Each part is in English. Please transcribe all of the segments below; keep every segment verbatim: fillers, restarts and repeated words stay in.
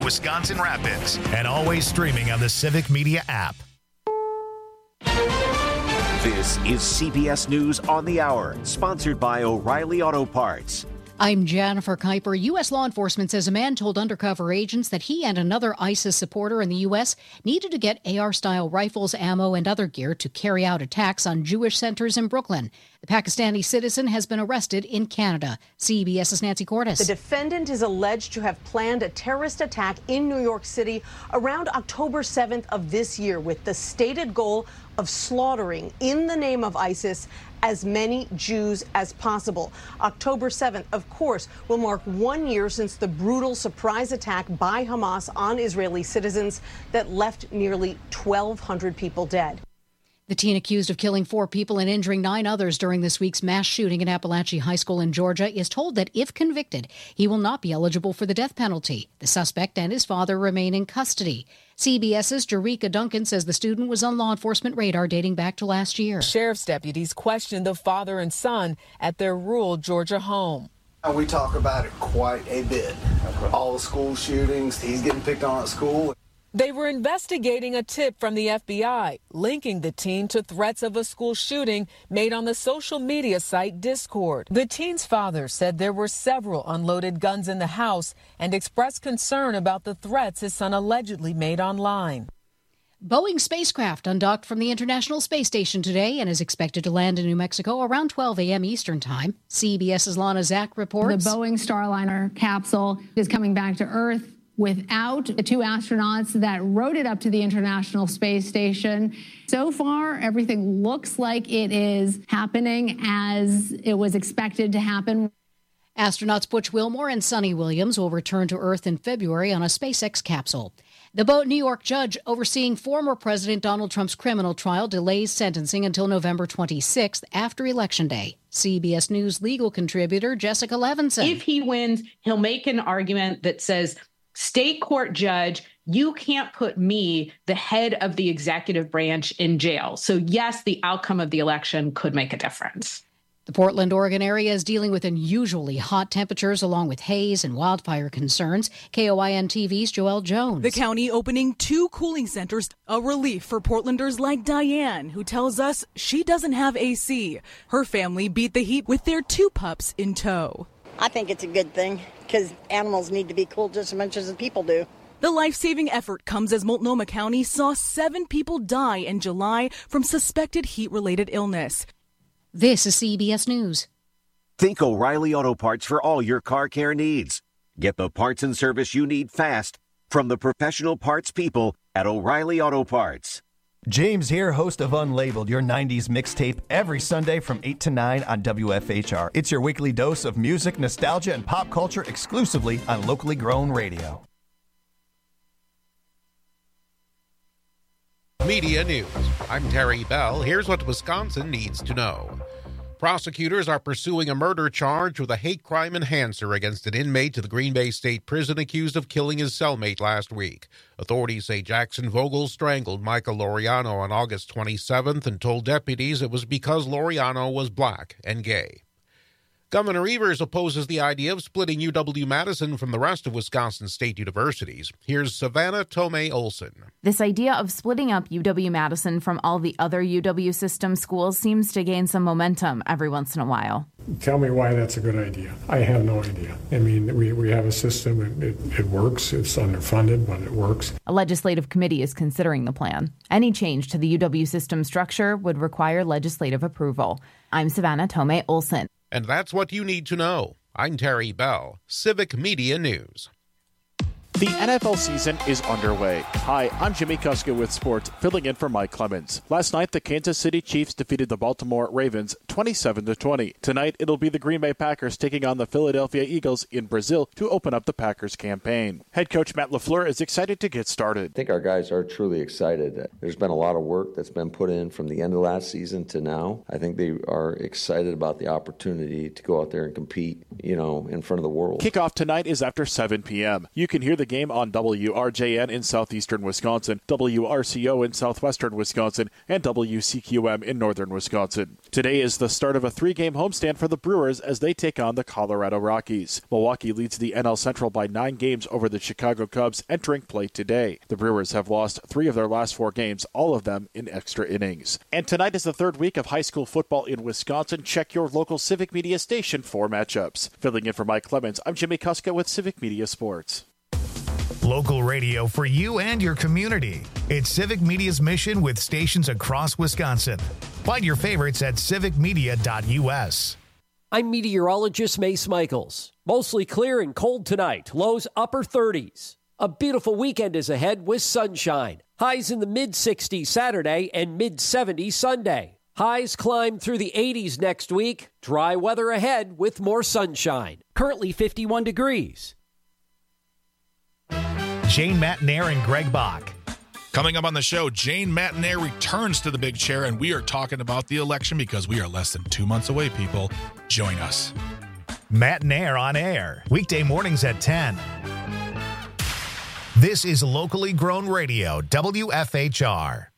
Wisconsin Rapids, and always streaming on the Civic Media app. This is C B S News on the Hour, sponsored by O'Reilly Auto Parts. I'm Jennifer Kuiper. U S law enforcement says a man told undercover agents that he and another ISIS supporter in the U S needed to get A R-style rifles, ammo, and other gear to carry out attacks on Jewish centers in Brooklyn. The Pakistani citizen has been arrested in Canada. CBS's Nancy Cordes. The defendant is alleged to have planned a terrorist attack in New York City around October seventh of this year with the stated goal of slaughtering, in the name of ISIS, as many Jews as possible. October seventh, of course, will mark one year since the brutal surprise attack by Hamas on Israeli citizens that left nearly twelve hundred people dead. The teen accused of killing four people and injuring nine others during this week's mass shooting at Appalachia High School in Georgia is told that if convicted, he will not be eligible for the death penalty. The suspect and his father remain in custody. CBS's Jerika Duncan says the student was on law enforcement radar dating back to last year. Sheriff's deputies questioned the father and son at their rural Georgia home. We talk about it quite a bit. All the school shootings, he's getting picked on at school. They were investigating a tip from the F B I, linking the teen to threats of a school shooting made on the social media site Discord. The teen's father said there were several unloaded guns in the house and expressed concern about the threats his son allegedly made online. Boeing spacecraft undocked from the International Space Station today and is expected to land in New Mexico around twelve a.m. Eastern Time. CBS's Lana Zach reports. The Boeing Starliner capsule is coming back to Earth without the two astronauts that rode it up to the International Space Station. So far, everything looks like it is happening as it was expected to happen. Astronauts Butch Wilmore and Sonny Williams will return to Earth in February on a SpaceX capsule. The New York judge overseeing former President Donald Trump's criminal trial delays sentencing until November twenty-sixth after Election Day. C B S News legal contributor Jessica Levinson. If he wins, he'll make an argument that says, state court judge, you can't put me, the head of the executive branch, in jail. So yes, the outcome of the election could make a difference. The Portland, Oregon area is dealing with unusually hot temperatures along with haze and wildfire concerns. K O I N T V's Joelle Jones. The county opening two cooling centers, a relief for Portlanders like Diane, who tells us she doesn't have A C. Her family beat the heat with their two pups in tow. I think it's a good thing because animals need to be cool just as much as the people do. The life-saving effort comes as Multnomah County saw seven people die in July from suspected heat-related illness. This is C B S News. Think O'Reilly Auto Parts for all your car care needs. Get the parts and service you need fast from the professional parts people at O'Reilly Auto Parts. James here, host of Unlabeled, your nineties mixtape, every Sunday from eight to nine on W F H R. It's your weekly dose of music, nostalgia, and pop culture exclusively on locally grown radio. Media News. I'm Terry Bell. Here's what Wisconsin needs to know. Prosecutors are pursuing a murder charge with a hate crime enhancer against an inmate at the Green Bay State Prison accused of killing his cellmate last week. Authorities say Jackson Vogel strangled Michael Laureano on August twenty-seventh and told deputies it was because Laureano was black and gay. Governor Evers opposes the idea of splitting U W-Madison from the rest of Wisconsin state universities. Here's Savannah Tomei Olson. This idea of splitting up U W-Madison from all the other U W system schools seems to gain some momentum every once in a while. Tell me why that's a good idea. I have no idea. I mean, we, we have a system, it, it, it works, it's underfunded, but it works. A legislative committee is considering the plan. Any change to the U W system structure would require legislative approval. I'm Savannah Tomei Olson. And that's what you need to know. I'm Terry Bell, Civic Media News. The N F L season is underway. Hi, I'm Jimmy Kuska with sports, filling in for Mike Clemens. Last night, the Kansas City Chiefs defeated the Baltimore Ravens twenty-seven to twenty. Tonight, it'll be the Green Bay Packers taking on the Philadelphia Eagles in Brazil to open up the Packers campaign. Head coach Matt LaFleur is excited to get started. I think our guys are truly excited. There's been a lot of work that's been put in from the end of last season to now. I think they are excited about the opportunity to go out there and compete, you know, in front of the world. Kickoff tonight is after seven p.m. You can hear the Game on W R J N in southeastern Wisconsin, W R C O in southwestern Wisconsin, and W C Q M in northern Wisconsin. Today is the start of a three-game homestand for the Brewers as they take on the Colorado Rockies. Milwaukee leads the N L Central by nine games over the Chicago Cubs entering play today. The Brewers have lost three of their last four games, all of them in extra innings. And tonight is the third week of high school football in Wisconsin. Check your local Civic Media station for matchups. Filling in for Mike Clemens, I'm Jimmy Kuska with Civic Media Sports. Local radio for you and your community. It's Civic Media's mission with stations across Wisconsin. Find your favorites at civic media dot u s. I'm meteorologist Mace Michaels. Mostly clear and cold tonight. Lows upper thirties. A beautiful weekend is ahead with sunshine. Highs in the mid-sixties Saturday and mid-seventies Sunday. Highs climb through the eighties next week. Dry weather ahead with more sunshine. Currently fifty-one degrees. Jane Matenaer and Greg Bach. Coming up on the show, Jane Matenaer returns to the big chair, and we are talking about the election because we are less than two months away, people. Join us. Matenaer on air, weekday mornings at ten. This is locally grown radio, W F H R.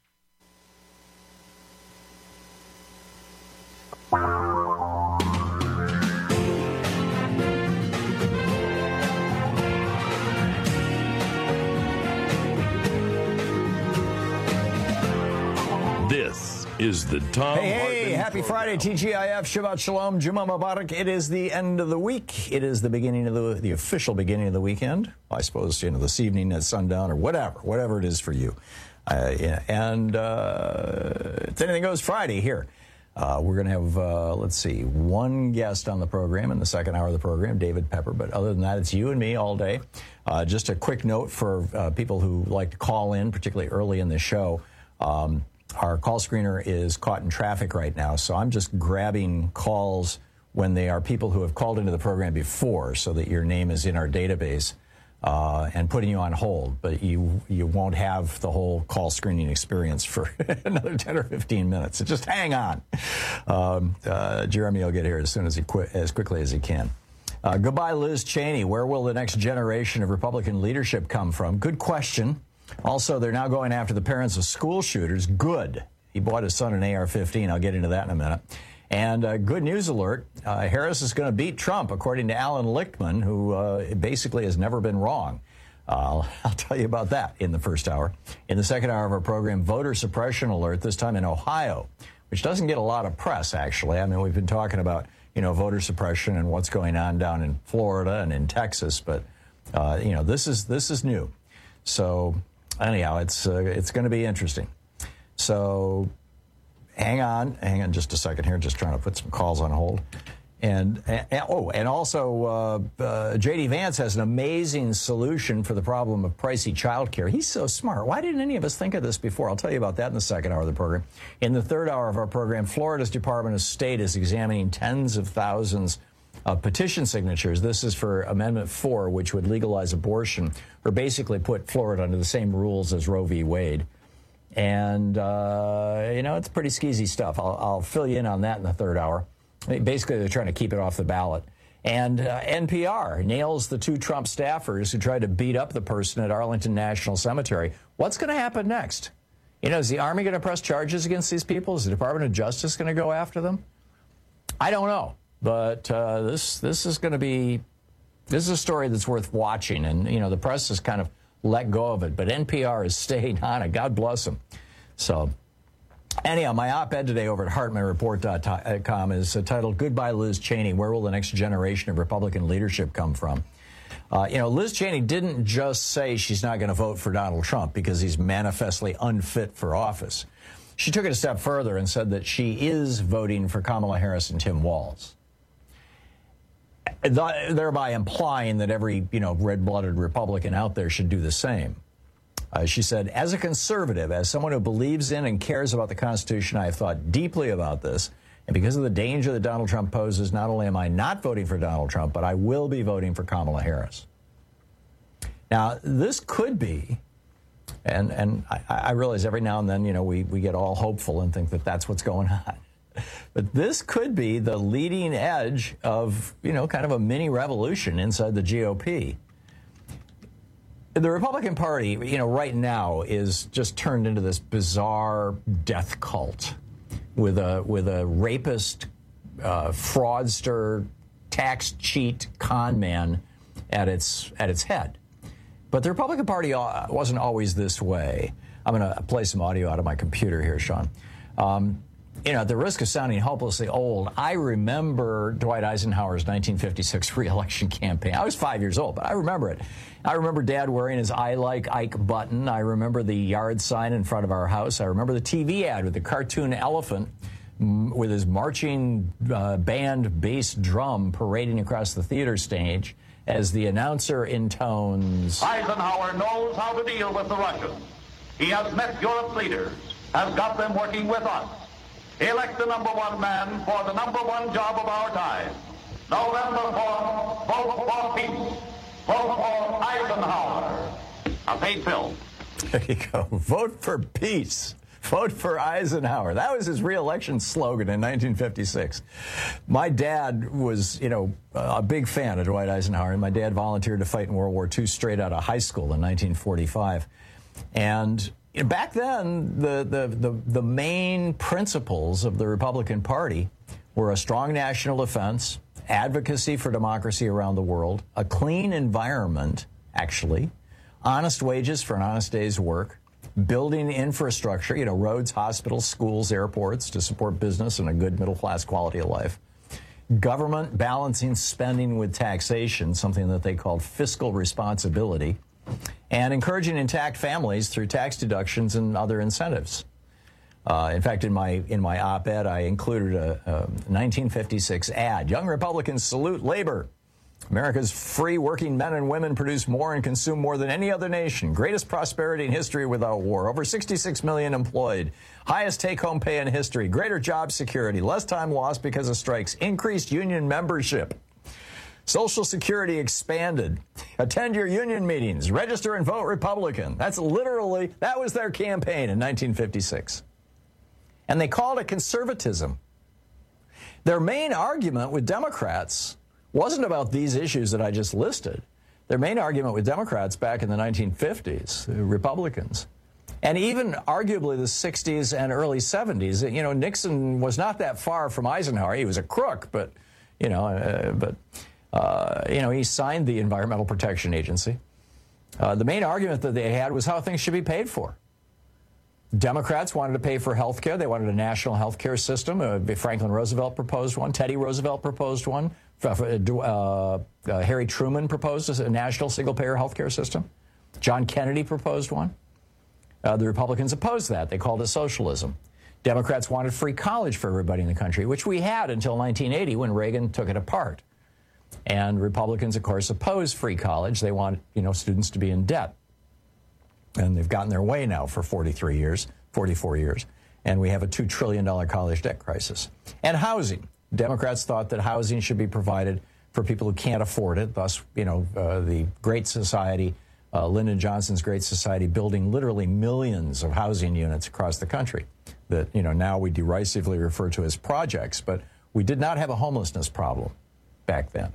This is the Tom Hey, hey, Hartman happy program. Friday, T G I F, Shabbat Shalom, Juma Mubarak. It is the end of the week. It is the beginning of the, the official beginning of the weekend. I suppose, you know, this evening at sundown or whatever, whatever it is for you. Uh, yeah, and uh, it's Anything Goes Friday here. Uh, we're going to have, uh, let's see, one guest on the program in the second hour of the program, David Pepper. But other than that, it's you and me all day. Uh, just a quick note for uh, people who like to call in, particularly early in the show. Um, Our call screener is caught in traffic right now, so I'm just grabbing calls when they are people who have called into the program before so that your name is in our database uh, and putting you on hold. But you you won't have the whole call screening experience for another ten or fifteen minutes. So just hang on. Um, uh, Jeremy will get here as soon as he qu- as quickly as he can. Uh, goodbye, Liz Cheney. Where will the next generation of Republican leadership come from? Good question. Also, they're now going after the parents of school shooters. Good. He bought his son an A R fifteen. I'll get into that in a minute. And uh, good news alert, uh, Harris is going to beat Trump, according to Alan Lichtman, who uh, basically has never been wrong. Uh, I'll, I'll tell you about that in the first hour. In the second hour of our program, voter suppression alert, this time in Ohio, which doesn't get a lot of press, actually. I mean, we've been talking about, you know, voter suppression and what's going on down in Florida and in Texas, but, uh, you know, this is this is new. So... Anyhow, it's uh, it's going to be interesting. So hang on, hang on just a second here. Just trying to put some calls on hold. And, and oh, and also uh, uh, J D Vance has an amazing solution for the problem of pricey childcare. He's so smart. Why didn't any of us think of this before? I'll tell you about that in the second hour of the program. In the third hour of our program, Florida's Department of State is examining tens of thousands of petition signatures. This is for Amendment four, which would legalize abortion, or basically put Florida under the same rules as Roe v. Wade. And, uh, you know, it's pretty skeezy stuff. I'll, I'll fill you in on that in the third hour. I mean, basically, they're trying to keep it off the ballot. And uh, N P R nails the two Trump staffers who tried to beat up the person at Arlington National Cemetery. What's going to happen next? You know, is the Army going to press charges against these people? Is the Department of Justice going to go after them? I don't know. But uh, this this is going to be, this is a story that's worth watching. And, you know, the press has kind of let go of it. But N P R is staying on it. God bless them. So, anyhow, my op-ed today over at Hartman Report dot com is titled, Goodbye, Liz Cheney. Where will the next generation of Republican leadership come from? Uh, you know, Liz Cheney didn't just say she's not going to vote for Donald Trump because he's manifestly unfit for office. She took it a step further and said that she is voting for Kamala Harris and Tim Walz, thereby implying that every, you know, red-blooded Republican out there should do the same. Uh, she said, as a conservative, as someone who believes in and cares about the Constitution, I have thought deeply about this. And because of the danger that Donald Trump poses, not only am I not voting for Donald Trump, but I will be voting for Kamala Harris. Now, this could be, and, and I, I realize every now and then, you know, we, we get all hopeful and think that that's what's going on. But this could be the leading edge of, you know, kind of a mini revolution inside the G O P. The Republican Party, you know, right now is just turned into this bizarre death cult with a with a rapist, uh, fraudster, tax cheat con man at its at its head. But the Republican Party wasn't always this way. I'm going to play some audio out of my computer here, Sean. Um, you know, at the risk of sounding hopelessly old, I remember Dwight Eisenhower's nineteen fifty-six re-election campaign. I was five years old, but I remember it. I remember Dad wearing his I Like Ike button. I remember the yard sign in front of our house. I remember the T V ad with the cartoon elephant with his marching uh, band bass drum parading across the theater stage as the announcer intones, Eisenhower knows how to deal with the Russians. He has met Europe's leaders, has got them working with us. Elect the number one man for the number one job of our time. November fourth, vote for peace. Vote for Eisenhower. A paid bill. There you go. Vote for peace. Vote for Eisenhower. That was his re-election slogan in nineteen fifty-six. My dad was, you know, a big fan of Dwight Eisenhower, and my dad volunteered to fight in World War Two straight out of high school in nineteen forty-five. And back then, the, the, the, the main principles of the Republican Party were a strong national defense, advocacy for democracy around the world, a clean environment, actually, honest wages for an honest day's work, building infrastructure, you know, roads, hospitals, schools, airports to support business and a good middle-class quality of life, government balancing spending with taxation, something that they called fiscal responsibility, and encouraging intact families through tax deductions and other incentives. Uh, in fact, in my in my op-ed, I included a, a nineteen fifty-six ad. Young Republicans salute labor. America's free working men and women produce more and consume more than any other nation. Greatest prosperity in history without war. Over sixty-six million employed. Highest take-home pay in history. Greater job security. Less time lost because of strikes. Increased union membership. Social Security expanded. Attend your union meetings. Register and vote Republican. That's literally, that was their campaign in nineteen fifty-six. And they called it conservatism. Their main argument with Democrats wasn't about these issues that I just listed. Their main argument with Democrats back in the nineteen fifties, Republicans, and even arguably the sixties and early seventies, you know, Nixon was not that far from Eisenhower. He was a crook, but, you know, uh, but, uh, you know, he signed the Environmental Protection Agency. Uh, the main argument that they had was how things should be paid for. Democrats wanted to pay for health care. They wanted a national health care system. Uh, Franklin Roosevelt proposed one. Teddy Roosevelt proposed one. Uh, uh, uh, Harry Truman proposed a national single-payer health care system. John Kennedy proposed one. Uh, the Republicans opposed that. They called it socialism. Democrats wanted free college for everybody in the country, which we had until nineteen eighty when Reagan took it apart. And Republicans, of course, opposed free college. They want, you know, students to be in debt. And they've gotten their way now for forty-three years, forty-four years. And we have a two trillion dollars college debt crisis. And housing. Democrats thought that housing should be provided for people who can't afford it. Thus, you know, uh, the Great Society, uh, Lyndon Johnson's Great Society, building literally millions of housing units across the country that, you know, now we derisively refer to as projects. But we did not have a homelessness problem back then.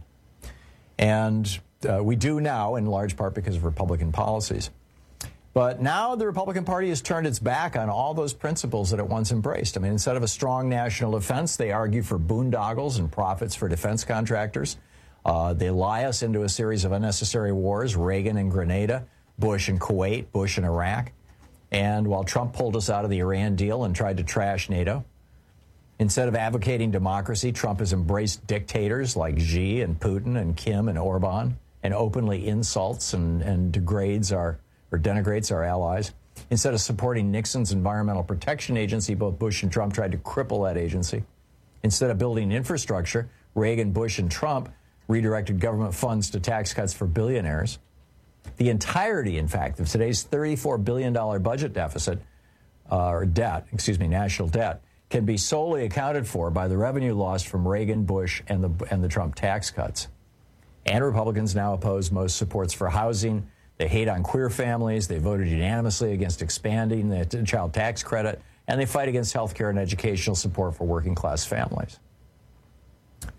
And uh, we do now, in large part because of Republican policies. But now the Republican Party has turned its back on all those principles that it once embraced. I mean, instead of a strong national defense, they argue for boondoggles and profits for defense contractors. Uh, they lie us into a series of unnecessary wars, Reagan and Grenada, Bush and Kuwait, Bush and Iraq. And while Trump pulled us out of the Iran deal and tried to trash NATO, instead of advocating democracy, Trump has embraced dictators like Xi and Putin and Kim and Orban and openly insults and, and degrades our or denigrates our allies. Instead of supporting Nixon's Environmental Protection Agency, both Bush and Trump tried to cripple that agency. Instead of building infrastructure, Reagan, Bush, and Trump redirected government funds to tax cuts for billionaires. The entirety, in fact, of today's thirty-four billion dollars budget deficit, uh, or debt, excuse me, national debt, can be solely accounted for by the revenue lost from Reagan, Bush, and the, and the Trump tax cuts. And Republicans now oppose most supports for housing. They hate on queer families. They voted unanimously against expanding the child tax credit. And they fight against health care and educational support for working class families.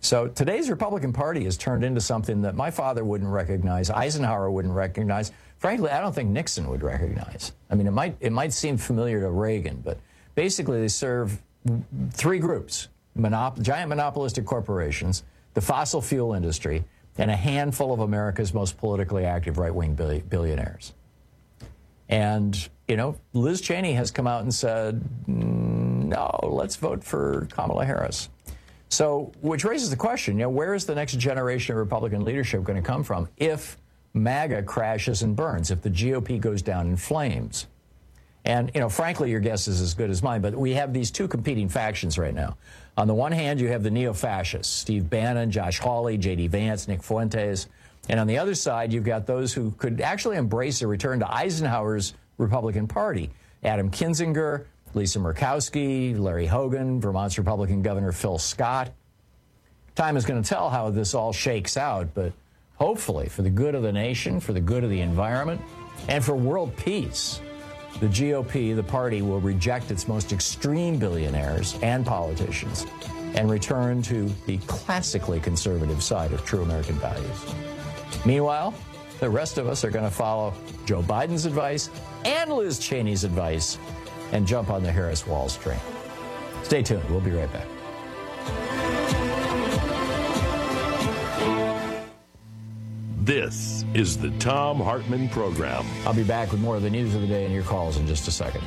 So today's Republican Party has turned into something that my father wouldn't recognize, Eisenhower wouldn't recognize. Frankly, I don't think Nixon would recognize. I mean, it might it might seem familiar to Reagan, but basically they serve three groups: monop- giant monopolistic corporations, the fossil fuel industry, and a handful of America's most politically active right-wing bill- billionaires. And, you know, Liz Cheney has come out and said, no, let's vote for Kamala Harris. So, which raises the question, you know, where is the next generation of Republican leadership going to come from if MAGA crashes and burns, if the G O P goes down in flames? And, you know, frankly, your guess is as good as mine, but we have these two competing factions right now. On the one hand, you have the neo-fascists, Steve Bannon, Josh Hawley, J D Vance, Nick Fuentes. And on the other side, you've got those who could actually embrace a return to Eisenhower's Republican Party. Adam Kinzinger, Lisa Murkowski, Larry Hogan, Vermont's Republican Governor Phil Scott. Time is going to tell how this all shakes out, but hopefully for the good of the nation, for the good of the environment, and for world peace, the G O P, the party, will reject its most extreme billionaires and politicians and return to the classically conservative side of true American values. Meanwhile, the rest of us are going to follow Joe Biden's advice and Liz Cheney's advice and jump on the Harris-Walz train. Stay tuned. We'll be right back. This is the Thom Hartmann Program. I'll be back with more of the news of the day and your calls in just a second.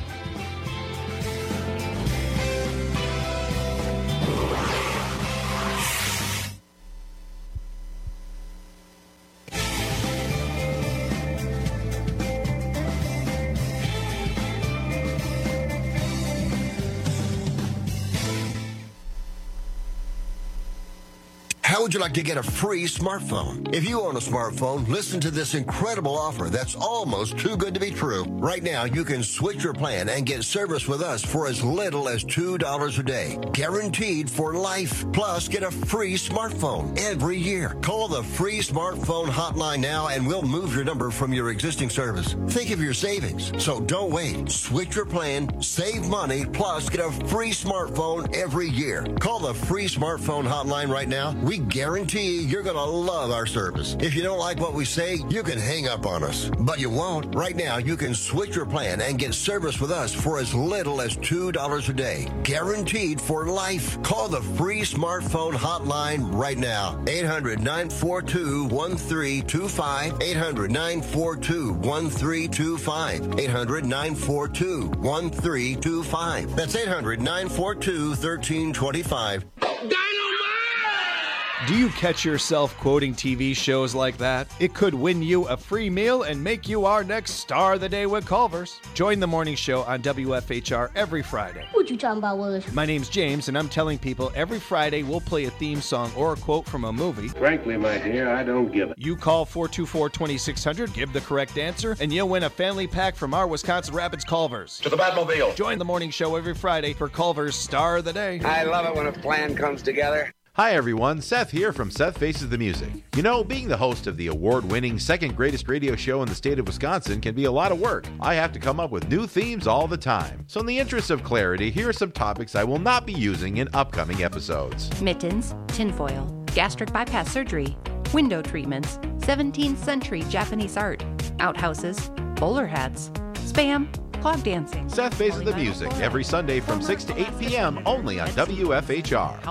How would you like to get a free smartphone? If you own a smartphone, listen to this incredible offer that's almost too good to be true. Right now, you can switch your plan and get service with us for as little as two dollars a day. Guaranteed for life. Plus, get a free smartphone every year. Call the free smartphone hotline now and we'll move your number from your existing service. Think of your savings. So don't wait. Switch your plan, save money, plus get a free smartphone every year. Call the free smartphone hotline right now. We guarantee you're going to love our service. If you don't like what we say, you can hang up on us. But you won't. Right now, you can switch your plan and get service with us for as little as two dollars a day. Guaranteed for life. Call the free smartphone hotline right now. eight hundred, nine four two, one three two five. eight hundred, nine four two, one three two five. eight hundred, nine four two, one three two five. That's eight hundred, nine four two, one three two five. Do you catch yourself quoting T V shows like that? It could win you a free meal and make you our next star of the day with Culver's. Join the morning show on W F H R every Friday. What you talking about, Willis? My name's James, and I'm telling people every Friday we'll play a theme song or a quote from a movie. Frankly, my dear, I don't give it. You call four two four, two six zero zero, give the correct answer, and you'll win a family pack from our Wisconsin Rapids Culver's. To the Batmobile. Join the morning show every Friday for Culver's Star of the Day. I love it when a plan comes together. Hi everyone, Seth here from Seth Faces the Music. You know, being the host of the award-winning second greatest radio show in the state of Wisconsin can be a lot of work. I have to come up with new themes all the time. So in the interest of clarity, here are some topics I will not be using in upcoming episodes. Mittens, tinfoil, gastric bypass surgery, window treatments, seventeenth century Japanese art, outhouses, bowler hats, spam, clog dancing. Seth Faces the Music every Sunday from six to eight p.m. only on W F H R.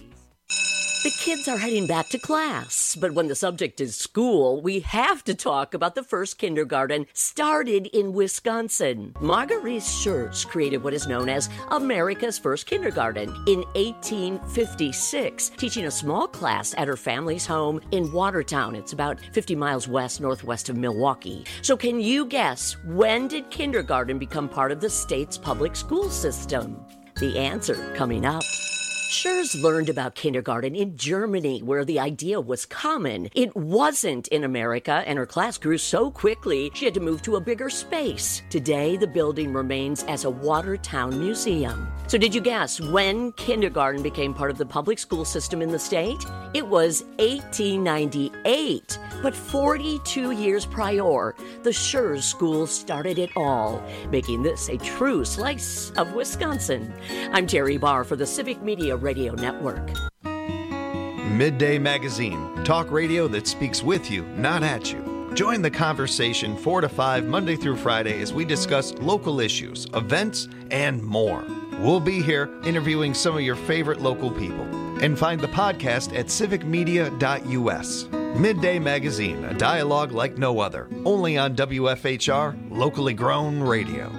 The kids are heading back to class, but when the subject is school, we have to talk about the first kindergarten started in Wisconsin. Marguerite Schurz created what is known as America's first kindergarten in eighteen fifty-six, teaching a small class at her family's home in Watertown. It's about fifty miles west northwest of Milwaukee. So can you guess, when did kindergarten become part of the state's public school system? The answer coming up. Schurz learned about kindergarten in Germany, where the idea was common. It wasn't in America, and her class grew so quickly she had to move to a bigger space. Today, the building remains as a Watertown museum. So did you guess when kindergarten became part of the public school system in the state? It was eighteen ninety-eight. But forty-two years prior, the Schurz School started it all, making this a true slice of Wisconsin. I'm Terry Barr for the Civic Media Radio Network. Midday Magazine, talk radio that speaks with you, not at you. Join the conversation four to five Monday through Friday as we discuss local issues, events, and more. We'll be here interviewing some of your favorite local people. And find the podcast at civic media dot u s. Midday Magazine, a dialogue like no other. Only on W F H R, locally grown radio.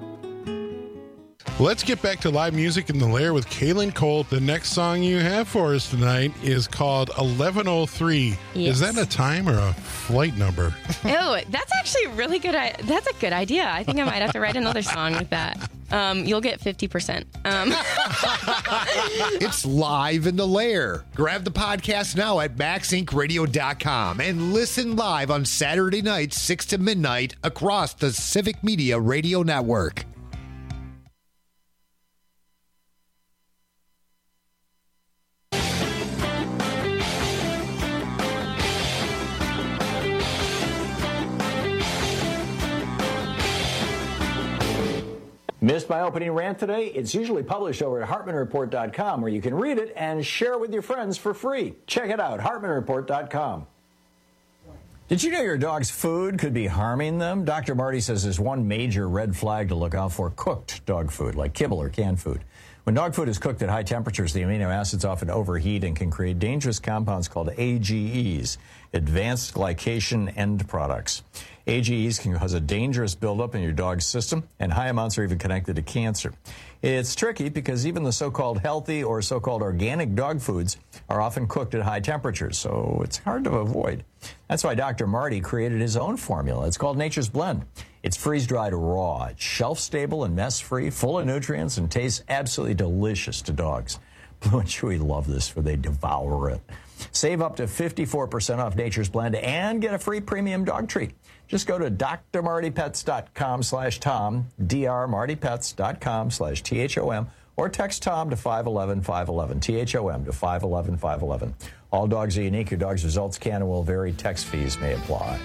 Let's get back to live music in the Lair with Kaylin Cole. The next song you have for us tonight is called eleven oh three. Yes. Is that a time or a flight number? Oh, that's actually a really good. That's a good idea. I think I might have to write another song with that. Um, you'll get fifty percent. Um. It's live in the Lair. Grab the podcast now at max inc radio dot com and listen live on Saturday nights, six to midnight, across the Civic Media Radio Network. Missed my opening rant today? It's usually published over at hartman report dot com, where you can read it and share it with your friends for free. Check it out, hartman report dot com. Did you know your dog's food could be harming them? Doctor Marty says there's one major red flag to look out for: cooked dog food, like kibble or canned food. When dog food is cooked at high temperatures, the amino acids often overheat and can create dangerous compounds called A G Es, advanced glycation end products. A G Es can cause a dangerous buildup in your dog's system, and high amounts are even connected to cancer. It's tricky because even the so-called healthy or so-called organic dog foods are often cooked at high temperatures, so it's hard to avoid. That's why Doctor Marty created his own formula. It's called Nature's Blend. It's freeze-dried raw. It's shelf-stable and mess-free, full of nutrients, and tastes absolutely delicious to dogs. Blue and Chewy love this, for they devour it. Save up to fifty-four percent off Nature's Blend and get a free premium dog treat. Just go to d r marty pets dot com slash tom, d r marty pets dot com slash T H O M, or text Tom to five one one five one one, T H O M to five one one five one one. All dogs are unique. Your dog's results can and will vary. Text fees may apply.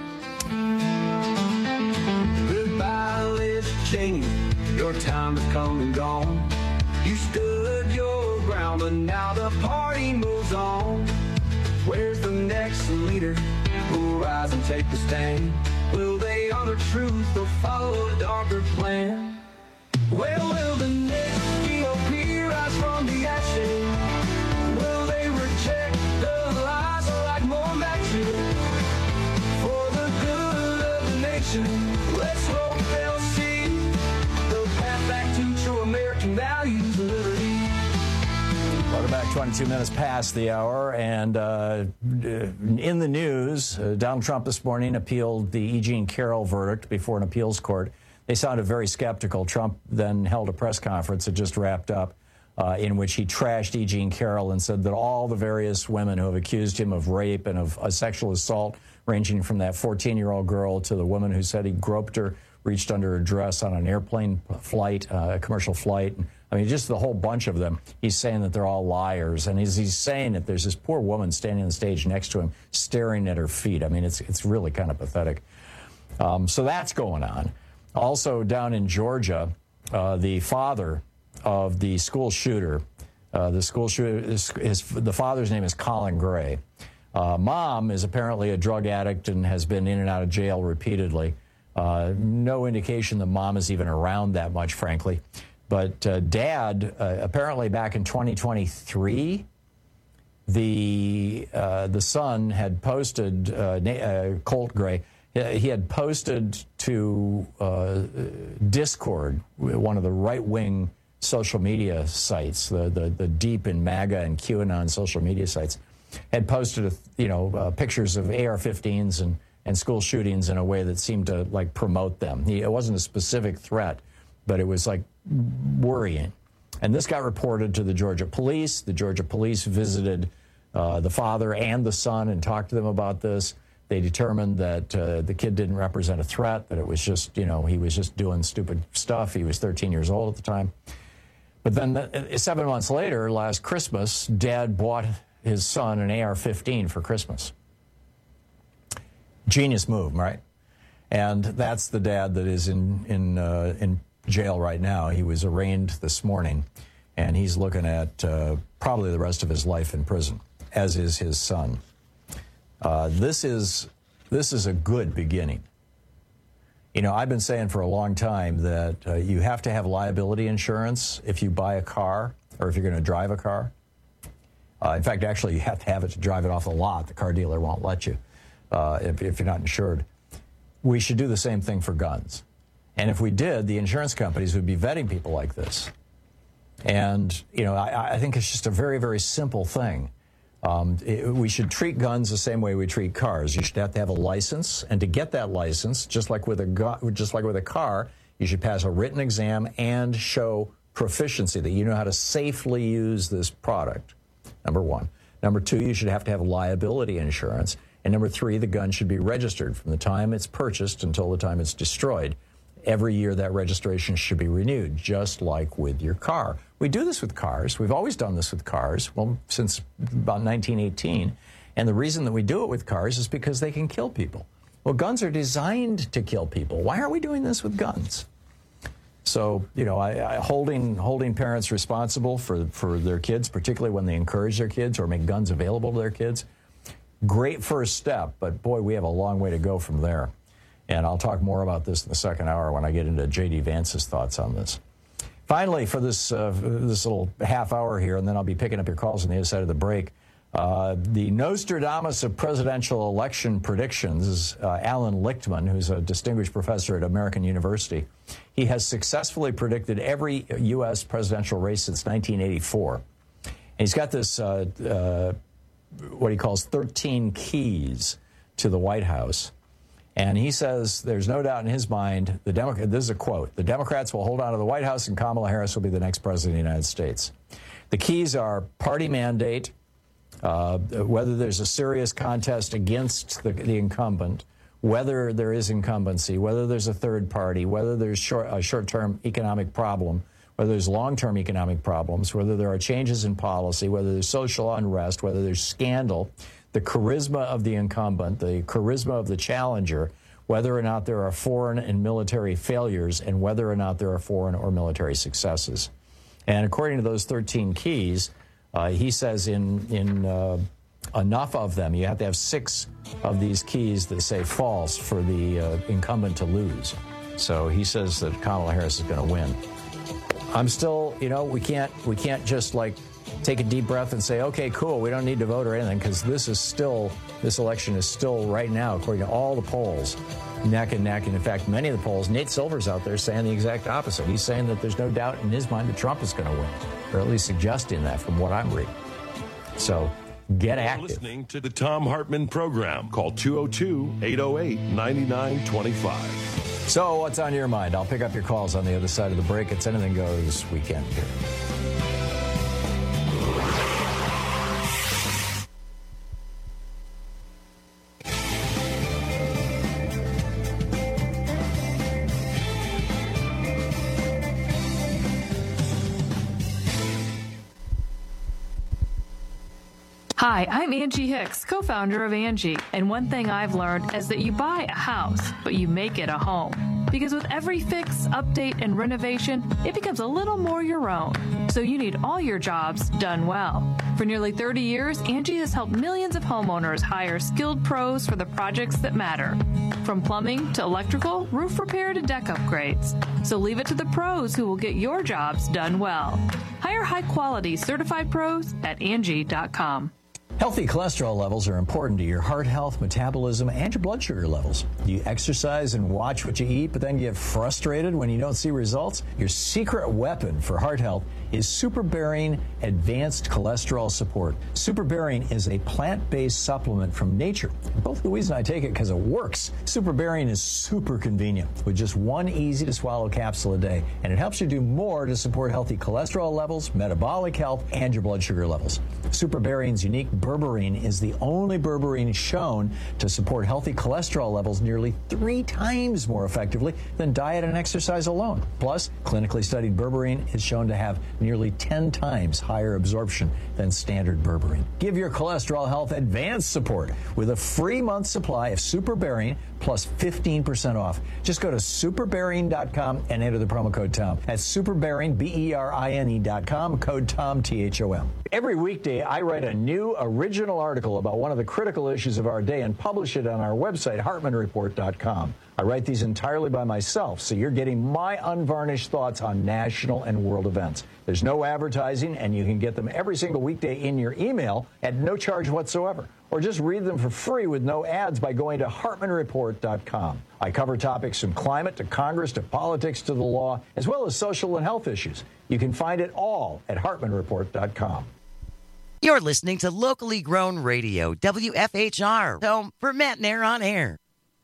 Goodbye, little Janie. Your time has come and gone. You stood your ground, but now the party moves on. Where's the next leader who'll rise and take the stand? Will they honor truth or follow a darker plan? Well, will the next G O P rise from the ashes? Will they reject the lies like more matches? For the good of the nation, let's hope they'll see the path back to true American values and liberty. Welcome back. twenty-two minutes past the hour, and uh, in the news, uh, Donald Trump this morning appealed the E. Jean Carroll verdict before an appeals court. They sounded very skeptical. Trump then held a press conference that just wrapped up, uh, in which he trashed E. Jean Carroll and said that all the various women who have accused him of rape and of a sexual assault, ranging from that fourteen-year-old girl to the woman who said he groped her, reached under her dress on an airplane flight, uh, a commercial flight. I mean, just the whole bunch of them. He's saying that they're all liars. And as he's saying it, there's this poor woman standing on the stage next to him, staring at her feet. I mean, it's it's really kind of pathetic. Um, so that's going on. Also down in Georgia, uh, the father of the school shooter, uh, the school shooter, his, his, the father's name is Colin Gray. Uh, mom is apparently a drug addict and has been in and out of jail repeatedly. Uh, no indication that mom is even around that much, frankly. But uh, dad, uh, apparently back in twenty twenty-three, the uh, the son had posted, uh, uh, Colt Gray, he had posted to uh, Discord, one of the right-wing social media sites, the, the, the deep in MAGA and QAnon social media sites, had posted, you know, uh, pictures of A R fifteens and, and school shootings in a way that seemed to, like, promote them. He, it wasn't a specific threat, but it was, like, worrying. And this got reported to the Georgia police. The Georgia police visited uh, the father and the son and talked to them about this. They determined that uh, the kid didn't represent a threat, that it was just, you know, he was just doing stupid stuff. He was thirteen years old at the time. But then uh, seven months later, last Christmas, Dad bought his son an A R fifteen for Christmas. Genius move, right? And that's the dad that is in, in, uh, in jail right now. He was arraigned this morning, and he's looking at uh, probably the rest of his life in prison. as is his son. Uh, this is this is a good beginning. You know, I've been saying for a long time that uh, you have to have liability insurance if you buy a car or if you're going to drive a car. Uh, in fact, actually, you have to have it to drive it off the lot. The car dealer won't let you uh, if, if you're not insured. We should do the same thing for guns. And if we did, the insurance companies would be vetting people like this. And, you know, I, I think it's just a very, very simple thing. Um, it, we should treat guns the same way we treat cars. You should have to have a license, and to get that license, just like with a gu- just like with a car, you should pass a written exam and show proficiency, that you know how to safely use this product, number one. Number two, you should have to have liability insurance. And number three, the gun should be registered from the time it's purchased until the time it's destroyed. Every year that registration should be renewed, just like with your car. We do this with cars. We've always done this with cars, well, since about nineteen eighteen. And the reason that we do it with cars is because they can kill people. Well, guns are designed to kill people. Why are we doing this with guns? So, you know, I, I, holding holding parents responsible for, for their kids, particularly when they encourage their kids or make guns available to their kids, great first step. But, boy, we have a long way to go from there. And I'll talk more about this in the second hour when I get into J D Vance's thoughts on this. Finally, for this uh, this little half hour here, and then I'll be picking up your calls on the other side of the break, uh, the Nostradamus of presidential election predictions is uh, Alan Lichtman, who's a distinguished professor at American University. He has successfully predicted every U S presidential race since nineteen eighty-four. And he's got this, uh, uh, what he calls thirteen keys to the White House. And he says there's no doubt in his mind, the Democrat, this is a quote, the Democrats will hold on to the White House and Kamala Harris will be the next president of the United States. The keys are party mandate, uh, whether there's a serious contest against the, the incumbent, whether there is incumbency, whether there's a third party, whether there's short, a short-term economic problem, whether there's long-term economic problems, whether there are changes in policy, whether there's social unrest, whether there's scandal, the charisma of the incumbent, the charisma of the challenger, whether or not there are foreign and military failures, and whether or not there are foreign or military successes. And according to those thirteen keys, uh, he says in, in uh, enough of them, you have to have six of these keys that say false for the uh, incumbent to lose. So he says that Kamala Harris is going to win. I'm still, you know, we can't we can't just like take a deep breath and say, okay, cool, we don't need to vote or anything, because this is still, this election is still right now, according to all the polls, neck and neck. And in fact, many of the polls, Nate Silver's out there saying the exact opposite. He's saying that there's no doubt in his mind that Trump is going to win, or at least suggesting that from what I'm reading. So get active. You're listening to the Thom Hartmann Program. Call two oh two, eight oh eight, nine nine two five. So what's on your mind? I'll pick up your calls on the other side of the break. It's Anything Goes Weekend here. Hi, I'm Angie Hicks, co-founder of Angie, and one thing I've learned is that you buy a house, but you make it a home. Because with every fix, update, and renovation, it becomes a little more your own. So you need all your jobs done well. For nearly thirty years, Angie has helped millions of homeowners hire skilled pros for the projects that matter. From plumbing to electrical, roof repair to deck upgrades. So leave it to the pros who will get your jobs done well. Hire high-quality certified pros at Angie dot com. Healthy cholesterol levels are important to your heart health, metabolism, and your blood sugar levels. Do you exercise and watch what you eat, but then get frustrated when you don't see results? Your secret weapon for heart health is Superbearing Advanced Cholesterol Support. Superbearing is a plant-based supplement from nature. Both Louise and I take it because it works. Superbearing is super convenient with just one easy-to-swallow capsule a day, and it helps you do more to support healthy cholesterol levels, metabolic health, and your blood sugar levels. Superbearing's unique berberine is the only berberine shown to support healthy cholesterol levels nearly three times more effectively than diet and exercise alone. Plus, clinically studied berberine is shown to have nearly ten times higher absorption than standard berberine. Give your cholesterol health advanced support with a free month supply of Superberine plus fifteen percent off. Just go to superberine dot com and enter the promo code TOM. That's superberine, B E R I N E dot com, code TOM, T H O M. Every weekday, I write a new original article about one of the critical issues of our day and publish it on our website, hartman report dot com. I write these entirely by myself, so you're getting my unvarnished thoughts on national and world events. There's no advertising, and you can get them every single weekday in your email at no charge whatsoever. Or just read them for free with no ads by going to hartman report dot com. I cover topics from climate to Congress to politics to the law, as well as social and health issues. You can find it all at hartman report dot com. You're listening to locally grown radio, W F H R, home for Matt Nair on air.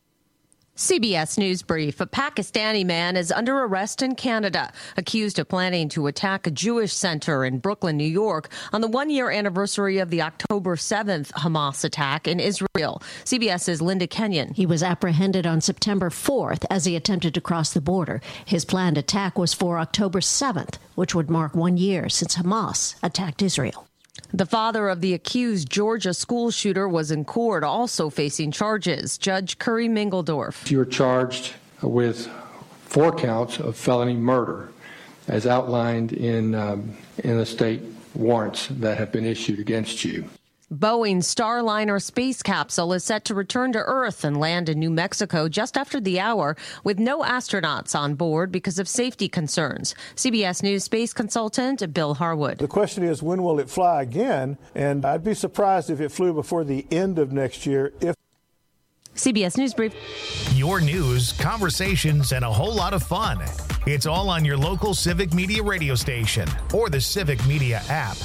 C B S News Brief. A Pakistani man is under arrest in Canada, accused of planning to attack a Jewish center in Brooklyn, New York, on the one-year anniversary of the October seventh Hamas attack in Israel. CBS's Linda Kenyon. He was apprehended on September fourth as he attempted to cross the border. His planned attack was for October seventh, which would mark one year since Hamas attacked Israel. The father of the accused Georgia school shooter was in court, also facing charges. Judge Curry Mingledorf. You're charged with four counts of felony murder, as outlined in um, in the state warrants that have been issued against you. Boeing's Starliner space capsule is set to return to Earth and land in New Mexico just after the hour, with no astronauts on board because of safety concerns. C B S News space consultant Bill Harwood. The question is, when will it fly again? And I'd be surprised if it flew before the end of next year. If C B S News Brief. Your news, conversations, and a whole lot of fun. It's all on your local Civic Media radio station or the Civic Media app.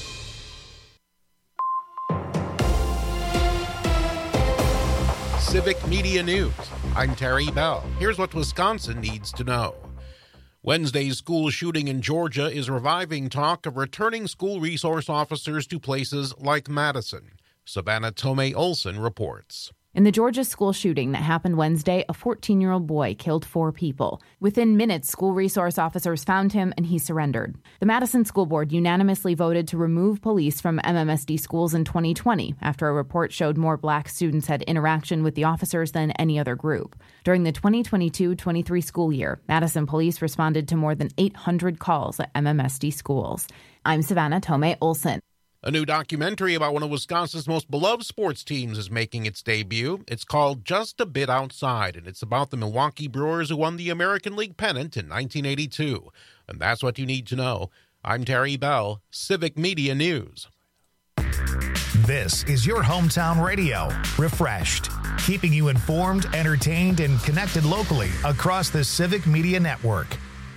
Civic Media News. I'm Terry Bell. Here's what Wisconsin needs to know. Wednesday's school shooting in Georgia is reviving talk of returning school resource officers to places like Madison. Savannah Tomei Olson reports. In the Georgia school shooting that happened Wednesday, a fourteen-year-old boy killed four people. Within minutes, school resource officers found him and he surrendered. The Madison School Board unanimously voted to remove police from M M S D schools in twenty twenty after a report showed more black students had interaction with the officers than any other group. During the twenty twenty-two twenty-three school year, Madison police responded to more than eight hundred calls at M M S D schools. I'm Savannah Tomei Olson. A new documentary about one of Wisconsin's most beloved sports teams is making its debut. It's called Just a Bit Outside, and it's about the Milwaukee Brewers who won the American League pennant in nineteen eighty-two. And that's what you need to know. I'm Terry Bell, Civic Media News. This is your hometown radio, refreshed, keeping you informed, entertained, and connected locally across the Civic Media Network.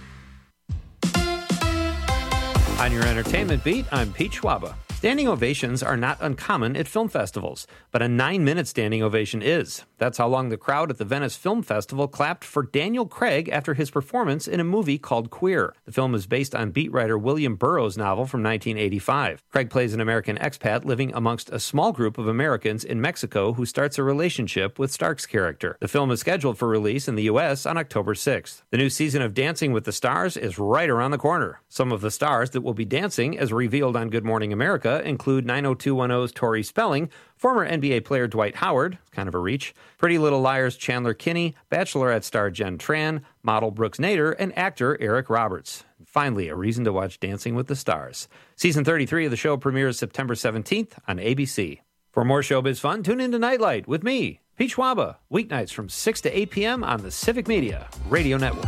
On your entertainment beat, I'm Pete Schwaba. Standing ovations are not uncommon at film festivals, but a nine-minute standing ovation is. That's how long the crowd at the Venice Film Festival clapped for Daniel Craig after his performance in a movie called Queer. The film is based on beat writer William Burroughs' novel from nineteen eighty-five. Craig plays an American expat living amongst a small group of Americans in Mexico who starts a relationship with Stark's character. The film is scheduled for release in the U S on October sixth. The new season of Dancing with the Stars is right around the corner. Some of the stars that will be dancing, as revealed on Good Morning America, include nine oh two one oh's Tori Spelling, former N B A player Dwight Howard, kind of a reach, Pretty Little Liars Chandler Kinney, Bachelorette star Jen Tran, model Brooks Nader, and actor Eric Roberts. Finally, a reason to watch Dancing with the Stars. Season thirty-three of the show premieres September seventeenth on A B C. For more showbiz fun, tune into Nightlight with me, Pete Schwaba, weeknights from six to eight p.m. on the Civic Media Radio Network.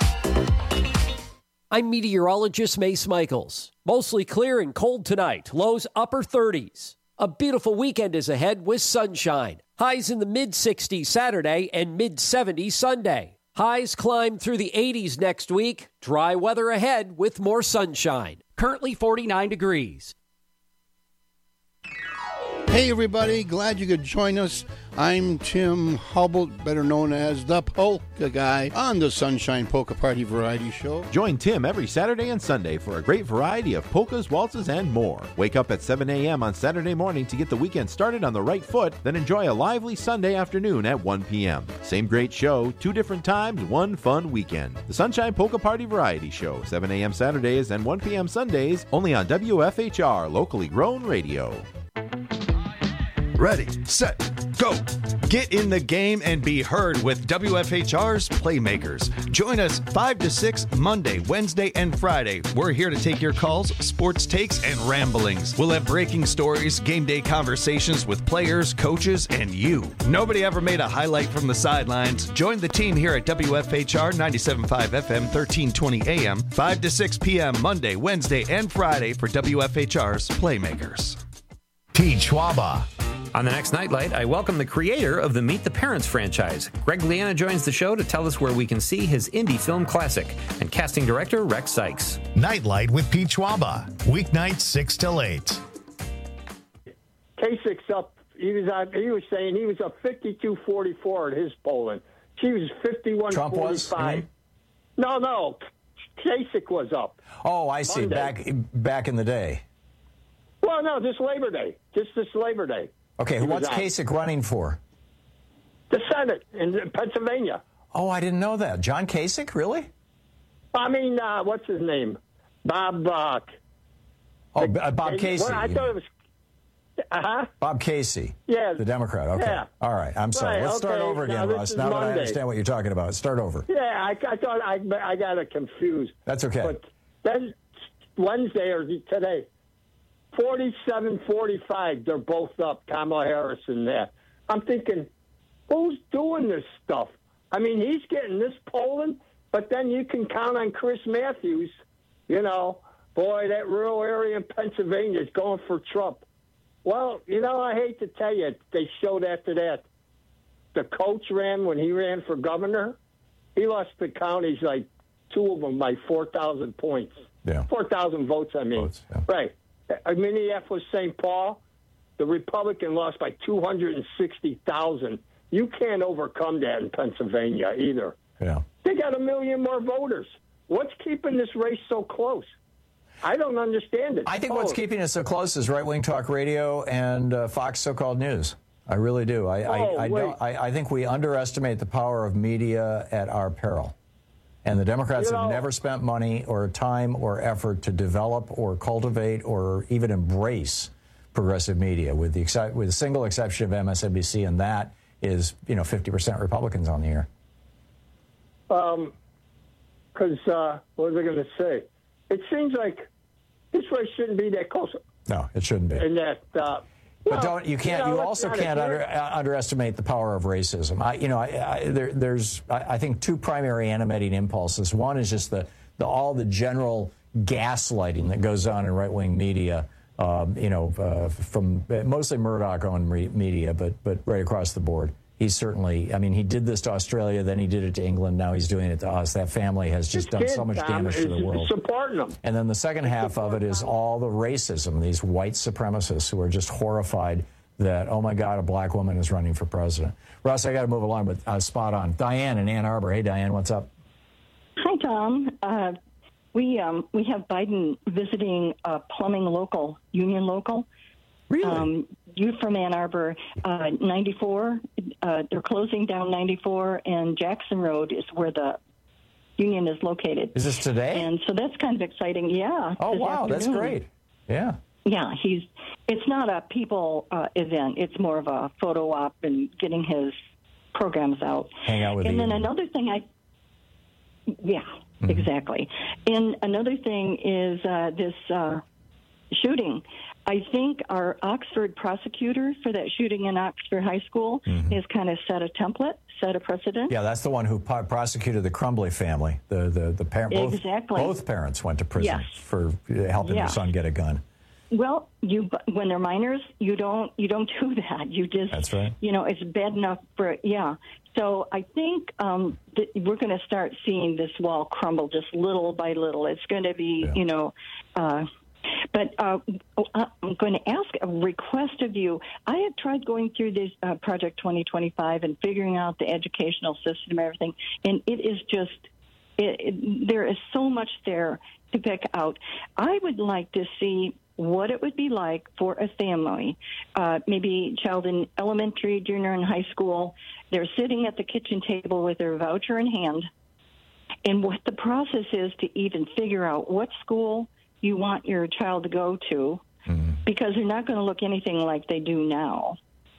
I'm meteorologist Mace Michaels. Mostly clear and cold tonight. Lows upper thirties. A beautiful weekend is ahead with sunshine. Highs in the mid-sixties Saturday and mid-seventies Sunday. Highs climb through the eighties next week. Dry weather ahead with more sunshine. Currently forty-nine degrees. Hey everybody, glad you could join us. I'm Tim Hubble, better known as the Polka Guy, on the Sunshine Polka Party Variety Show. Join Tim every Saturday and Sunday for a great variety of polkas, waltzes, and more. Wake up at seven a.m. on Saturday morning to get the weekend started on the right foot, then enjoy a lively Sunday afternoon at one p.m. Same great show, two different times, one fun weekend. The Sunshine Polka Party Variety Show, seven a.m. Saturdays and one p.m. Sundays, only on W F H R, locally grown radio. Ready, set, go. Get in the game and be heard with W F H R's Playmakers. Join us five to six Monday, Wednesday, and Friday. We're here to take your calls, sports takes, and ramblings. We'll have breaking stories, game day conversations with players, coaches, and you. Nobody ever made a highlight from the sidelines. Join the team here at W F H R ninety-seven point five F M, thirteen twenty A M, five to six p.m. Monday, Wednesday, and Friday for W F H R's Playmakers. Pete Schwaba. On the next Nightlight, I welcome the creator of the Meet the Parents franchise. Greg Liana joins the show to tell us where we can see his indie film classic, and casting director Rex Sykes. Nightlight with Pete Schwaba. Weeknights six till eight. Kasich's up. He was on, he was saying he was up fifty-two forty-four at his polling. She was fifty-one forty-five. No, no. Kasich was up. Oh, I see. Monday. Back back in the day. Well, no, this Labor Day. Just this Labor Day. Okay, He what's was on. Kasich running for? The Senate in Pennsylvania. Oh, I didn't know that. John Kasich, really? I mean, uh, what's his name? Bob. Uh, Oh, B- uh, Bob Casey. Well, I thought it was. Uh huh. Bob Casey. Yeah. The Democrat. Okay. Yeah. All right. I'm sorry. Right, Let's start okay. over again, Now, this Russ. is Now that I Monday. understand what you're talking about, start over. Yeah, I, I thought I, I got it confused. That's okay. But then Wednesday or today, forty-seven forty-five, they're both up, Kamala Harris and that. I'm thinking, who's doing this stuff? I mean, he's getting this polling, but then you can count on Chris Matthews. You know, boy, that rural area in Pennsylvania is going for Trump. Well, you know, I hate to tell you, they showed after that. The coach ran when he ran for governor. He lost the counties, like two of them, by four thousand points. Yeah. four thousand votes, I mean. Votes, yeah. Right. Uh, Minneapolis, Saint Paul, the Republican lost by two hundred sixty thousand. You can't overcome that in Pennsylvania either. Yeah. They got a million more voters. What's keeping this race so close? I don't understand it. I think what's keeping us so close is right-wing talk radio and uh, Fox so-called news. I really do. I, Oh, I, I, wait. don't, I, I think we underestimate the power of media at our peril. And the Democrats You know- have never spent money or time or effort to develop or cultivate or even embrace progressive media, with the exci- with the single exception of M S N B C, and that is, you know, fifty percent Republicans on the air. Um, because uh, what was I going to say? It seems like this race shouldn't be that close. No, it shouldn't be. And that, uh, But well, don't you can't know, you let's also not can't ignore- under, uh, underestimate the power of racism. I you know I, I, there, there's I, I think two primary animating impulses. One is just the, the all the general gaslighting that goes on in right wing media. Um, you know, uh, from mostly Murdoch-owned re- media, but but right across the board. He's certainly, I mean, he did this to Australia, then he did it to England, now he's doing it to us. That family has just This done kid, so much Tom, damage to the is world. Supporting them. And then the second half of it is all the racism, these white supremacists who are just horrified that, oh my God, a black woman is running for president. Russ, I got to move along, but uh, spot on. Diane in Ann Arbor. Hey, Diane, what's up? Hi, Tom. Uh, we um, we have Biden visiting uh, plumbing local, union local. Really? Um, you from Ann Arbor, uh, ninety-four. Uh, they're closing down ninety-four, and Jackson Road is where the union is located. Is this today? And so that's kind of exciting. Yeah. Oh, this wow, that's afternoon. great. Yeah. Yeah, he's. It's not a people uh, event. It's more of a photo op and getting his programs out. Hang out with and the then union. another thing, I. Yeah, Mm-hmm. exactly. And another thing is uh, this uh, shooting. I think our Oxford prosecutor for that shooting in Oxford High School Mm-hmm. has kind of set a template, set a precedent. Yeah, that's the one who po- prosecuted the Crumbly family. The the the parent. Both, Exactly. Both parents went to prison Yes. for uh, helping Yeah. their son get a gun. Well, you when they're minors, you don't you don't do that. You just That's right. You know, it's bad enough for yeah. So I think um, that we're going to start seeing this wall crumble just little by little. It's going to be you know, uh, But uh, I'm going to ask a request of you. I have tried going through this uh, Project twenty twenty-five and figuring out the educational system and everything, and it is just, it, it, there is so much there to pick out. I would like to see what it would be like for a family, uh, maybe a child in elementary, junior, and high school. They're sitting at the kitchen table with their voucher in hand, and what the process is to even figure out what school you want your child to go to, mm-hmm. because they're not going to look anything like they do now.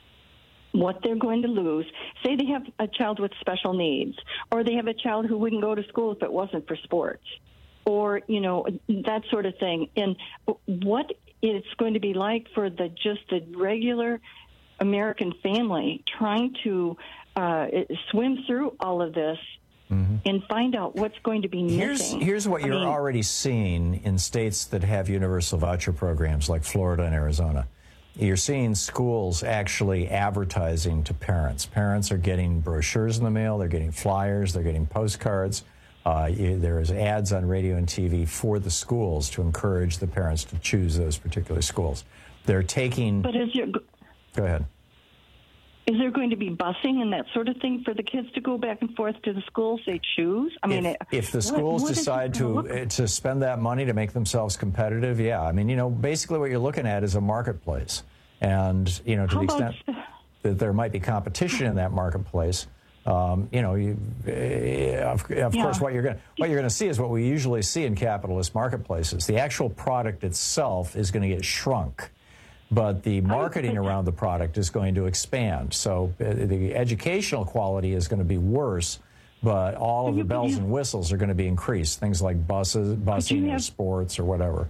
What they're going to lose, say they have a child with special needs, or they have a child who wouldn't go to school if it wasn't for sports, or, you know, that sort of thing. And what it's going to be like for the just a regular American family trying to uh, swim through all of this, mm-hmm. and find out what's going to be missing. Here's, here's what I you're mean, already seeing in states that have universal voucher programs like Florida and Arizona. You're seeing schools actually advertising to parents. Parents are getting brochures in the mail. They're getting flyers. They're getting postcards. Uh, you, there's ads on radio and T V for the schools to encourage the parents to choose those particular schools. They're taking... But is your... Go ahead. Is there going to be busing and that sort of thing for the kids to go back and forth to the schools they choose? I mean, if, it, if the schools what, what decide to uh, to spend that money to make themselves competitive, yeah. I mean, you know, basically what you're looking at is a marketplace, and you know, to How the about, extent that there might be competition in that marketplace, um, you know, you, uh, of, of yeah. course, what you're going what you're going to see is what we usually see in capitalist marketplaces. The actual product itself is going to get shrunk, but the marketing around the product is going to expand. So uh, the educational quality is going to be worse, but all of the bells and whistles are going to be increased. Things like buses, busing, or sports, or whatever.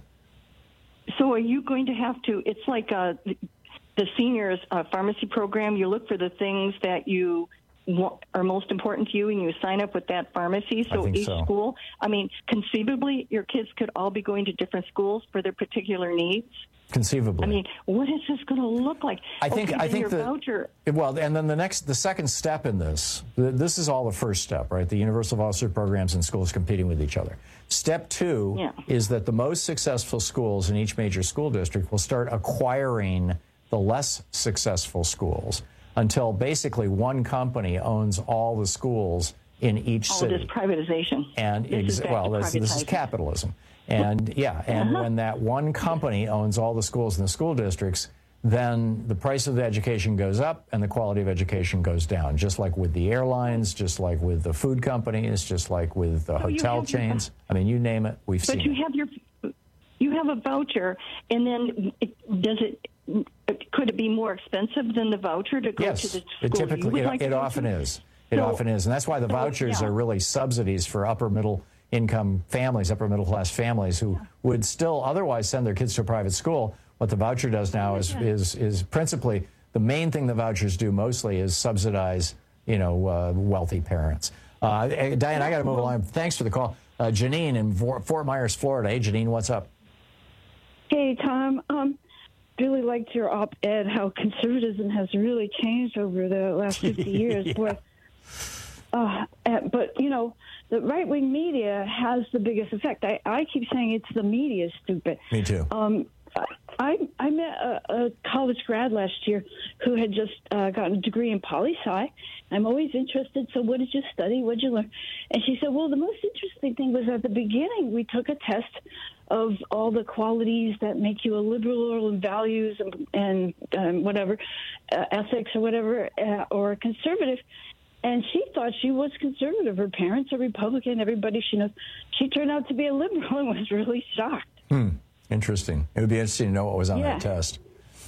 So are you going to have to? It's like uh, the seniors uh, pharmacy program. You look for the things that you want, are most important to you, and you sign up with that pharmacy. So each so. school. I mean, conceivably, your kids could all be going to different schools for their particular needs. Conceivably. I mean, what is this going to look like? I think. Okay, I think your the voucher. Well, and then the next, the second step in this, this is all the first step, right? The universal voucher programs and schools competing with each other. Step two yeah. is that the most successful schools in each major school district will start acquiring the less successful schools until basically one company owns all the schools in each all city. All this privatization. And this ex- well, this, this is capitalism. And yeah, and uh-huh. when that one company owns all the schools in the school districts, then the price of the education goes up and the quality of education goes down, just like with the airlines, just like with the food companies, just like with the so hotel chains. I mean, you name it, we've but seen you it. have your, you have a voucher, and then it, does it? Could it be more expensive than the voucher to go yes, to the school? it typically it, like it often to? is. It so, often is, and that's why the vouchers so, yeah. are really subsidies for upper middle income families, upper middle class families who would still otherwise send their kids to a private school. What the voucher does now is is is principally the main thing the vouchers do mostly is subsidize, you know, uh, wealthy parents. Uh, Diane, I got to move along. Thanks for the call. Uh, Janine in Fort Myers, Florida. Hey, Janine, what's up? Hey, Tom. Um, really liked your op-ed, how conservatism has really changed over the last fifty years. yeah. Boy, uh, but, you know, the right-wing media has the biggest effect. I, I keep saying it's the media, stupid. Me too. Um, I, I met a, a college grad last year who had just uh, gotten a degree in poli-sci. I'm always interested, so what did you study? What did you learn? And she said, well, the most interesting thing was at the beginning we took a test of all the qualities that make you a liberal and values and, and um, whatever, uh, ethics or whatever, uh, or a conservative. And she thought she was conservative. Her parents are Republican, everybody she knows. She turned out to be a liberal and was really shocked. Hmm. Interesting. It would be interesting to know what was on yeah. that test.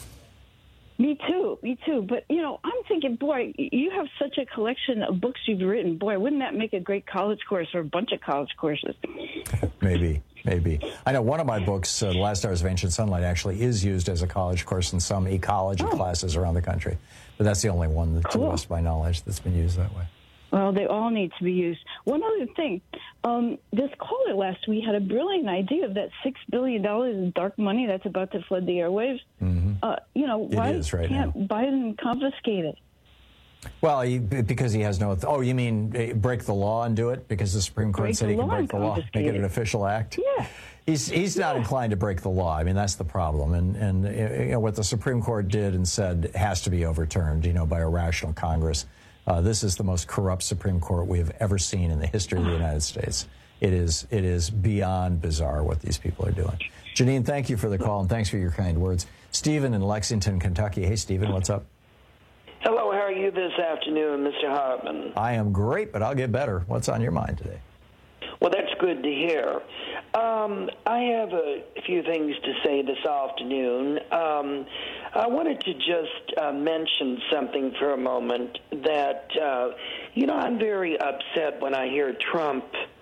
Me too, me too. But, you know, I'm thinking, boy, you have such a collection of books you've written. Boy, wouldn't that make a great college course or a bunch of college courses? Maybe, maybe. I know one of my books, uh, The Last Hours of Ancient Sunlight, actually is used as a college course in some ecology oh. classes around the country. But that's the only one, that, cool. to the best of my knowledge, that's been used that way. Well, they all need to be used. One other thing, um, this caller last week had a brilliant idea of that six billion dollars in dark money that's about to flood the airwaves. Mm-hmm. Uh, you know, it why is right can't now. Biden confiscate it? Well, he, because he has no... Oh, you mean break the law and do it? Because the Supreme Court Break said the he can law break the and law, make it confiscate an it. official act? Yeah. He's he's not inclined to break the law. I mean, that's the problem. And, and you know, what the Supreme Court did and said has to be overturned, you know, by a rational Congress. Uh, this is the most corrupt Supreme Court we have ever seen in the history of the United States. It is it is beyond bizarre what these people are doing. Janine, thank you for the call, and thanks for your kind words. Stephen in Lexington, Kentucky. Hey, Stephen, what's up? Hello, how are you this afternoon, Mister Hartman? I am great, but I'll get better. What's on your mind today? Well, that's good to hear. Um, I have a few things to say this afternoon. Um, I wanted to just uh, mention something for a moment that, uh, you know, I'm very upset when I hear Trump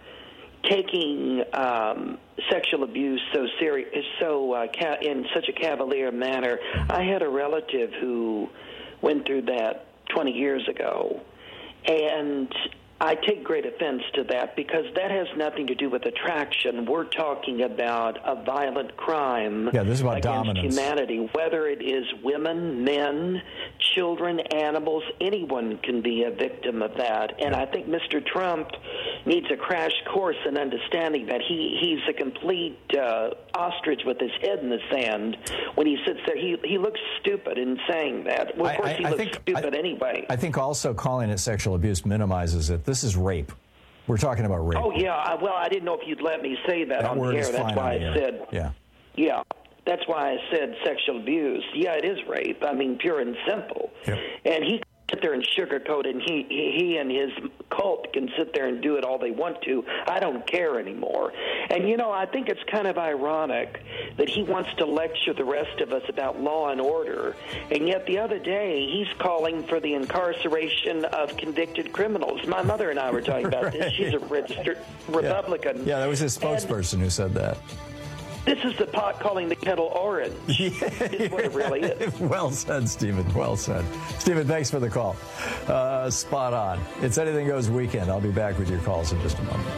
taking um, sexual abuse so serious, so uh, ca- in such a cavalier manner. I had a relative who went through that twenty years ago, and I take great offense to that because that has nothing to do with attraction. We're talking about a violent crime Yeah, this is about against dominance. humanity, whether it is women, men, children, animals, anyone can be a victim of that. And I think Mister Trump needs a crash course in understanding that he, he's a complete uh, ostrich with his head in the sand when he sits there. He, he looks stupid in saying that. Well, of I- course, I- he I looks think- stupid anyway. I think also calling it sexual abuse minimizes it. This is rape. We're talking about rape. Oh, yeah. I, well, I didn't know if you'd let me say that, That on word the air. is That's fine why on the I air. said, Yeah. yeah. That's why I said sexual abuse. Yeah, it is rape. I mean, pure and simple. Yep. And he can sit there and sugarcoat, and he, he he and his cult can sit there and do it all they want to. I don't care anymore. And, you know, I think it's kind of ironic that he wants to lecture the rest of us about law and order, and yet the other day he's calling for the incarceration of convicted criminals. My mother and I were talking about this. She's a registered Republican. Yeah, that was his spokesperson who said that. This is the pot calling the kettle orange. Is what it really is. Well said, Stephen. Well said. Stephen, thanks for the call. Uh, spot on. It's Anything Goes Weekend. I'll be back with your calls in just a moment.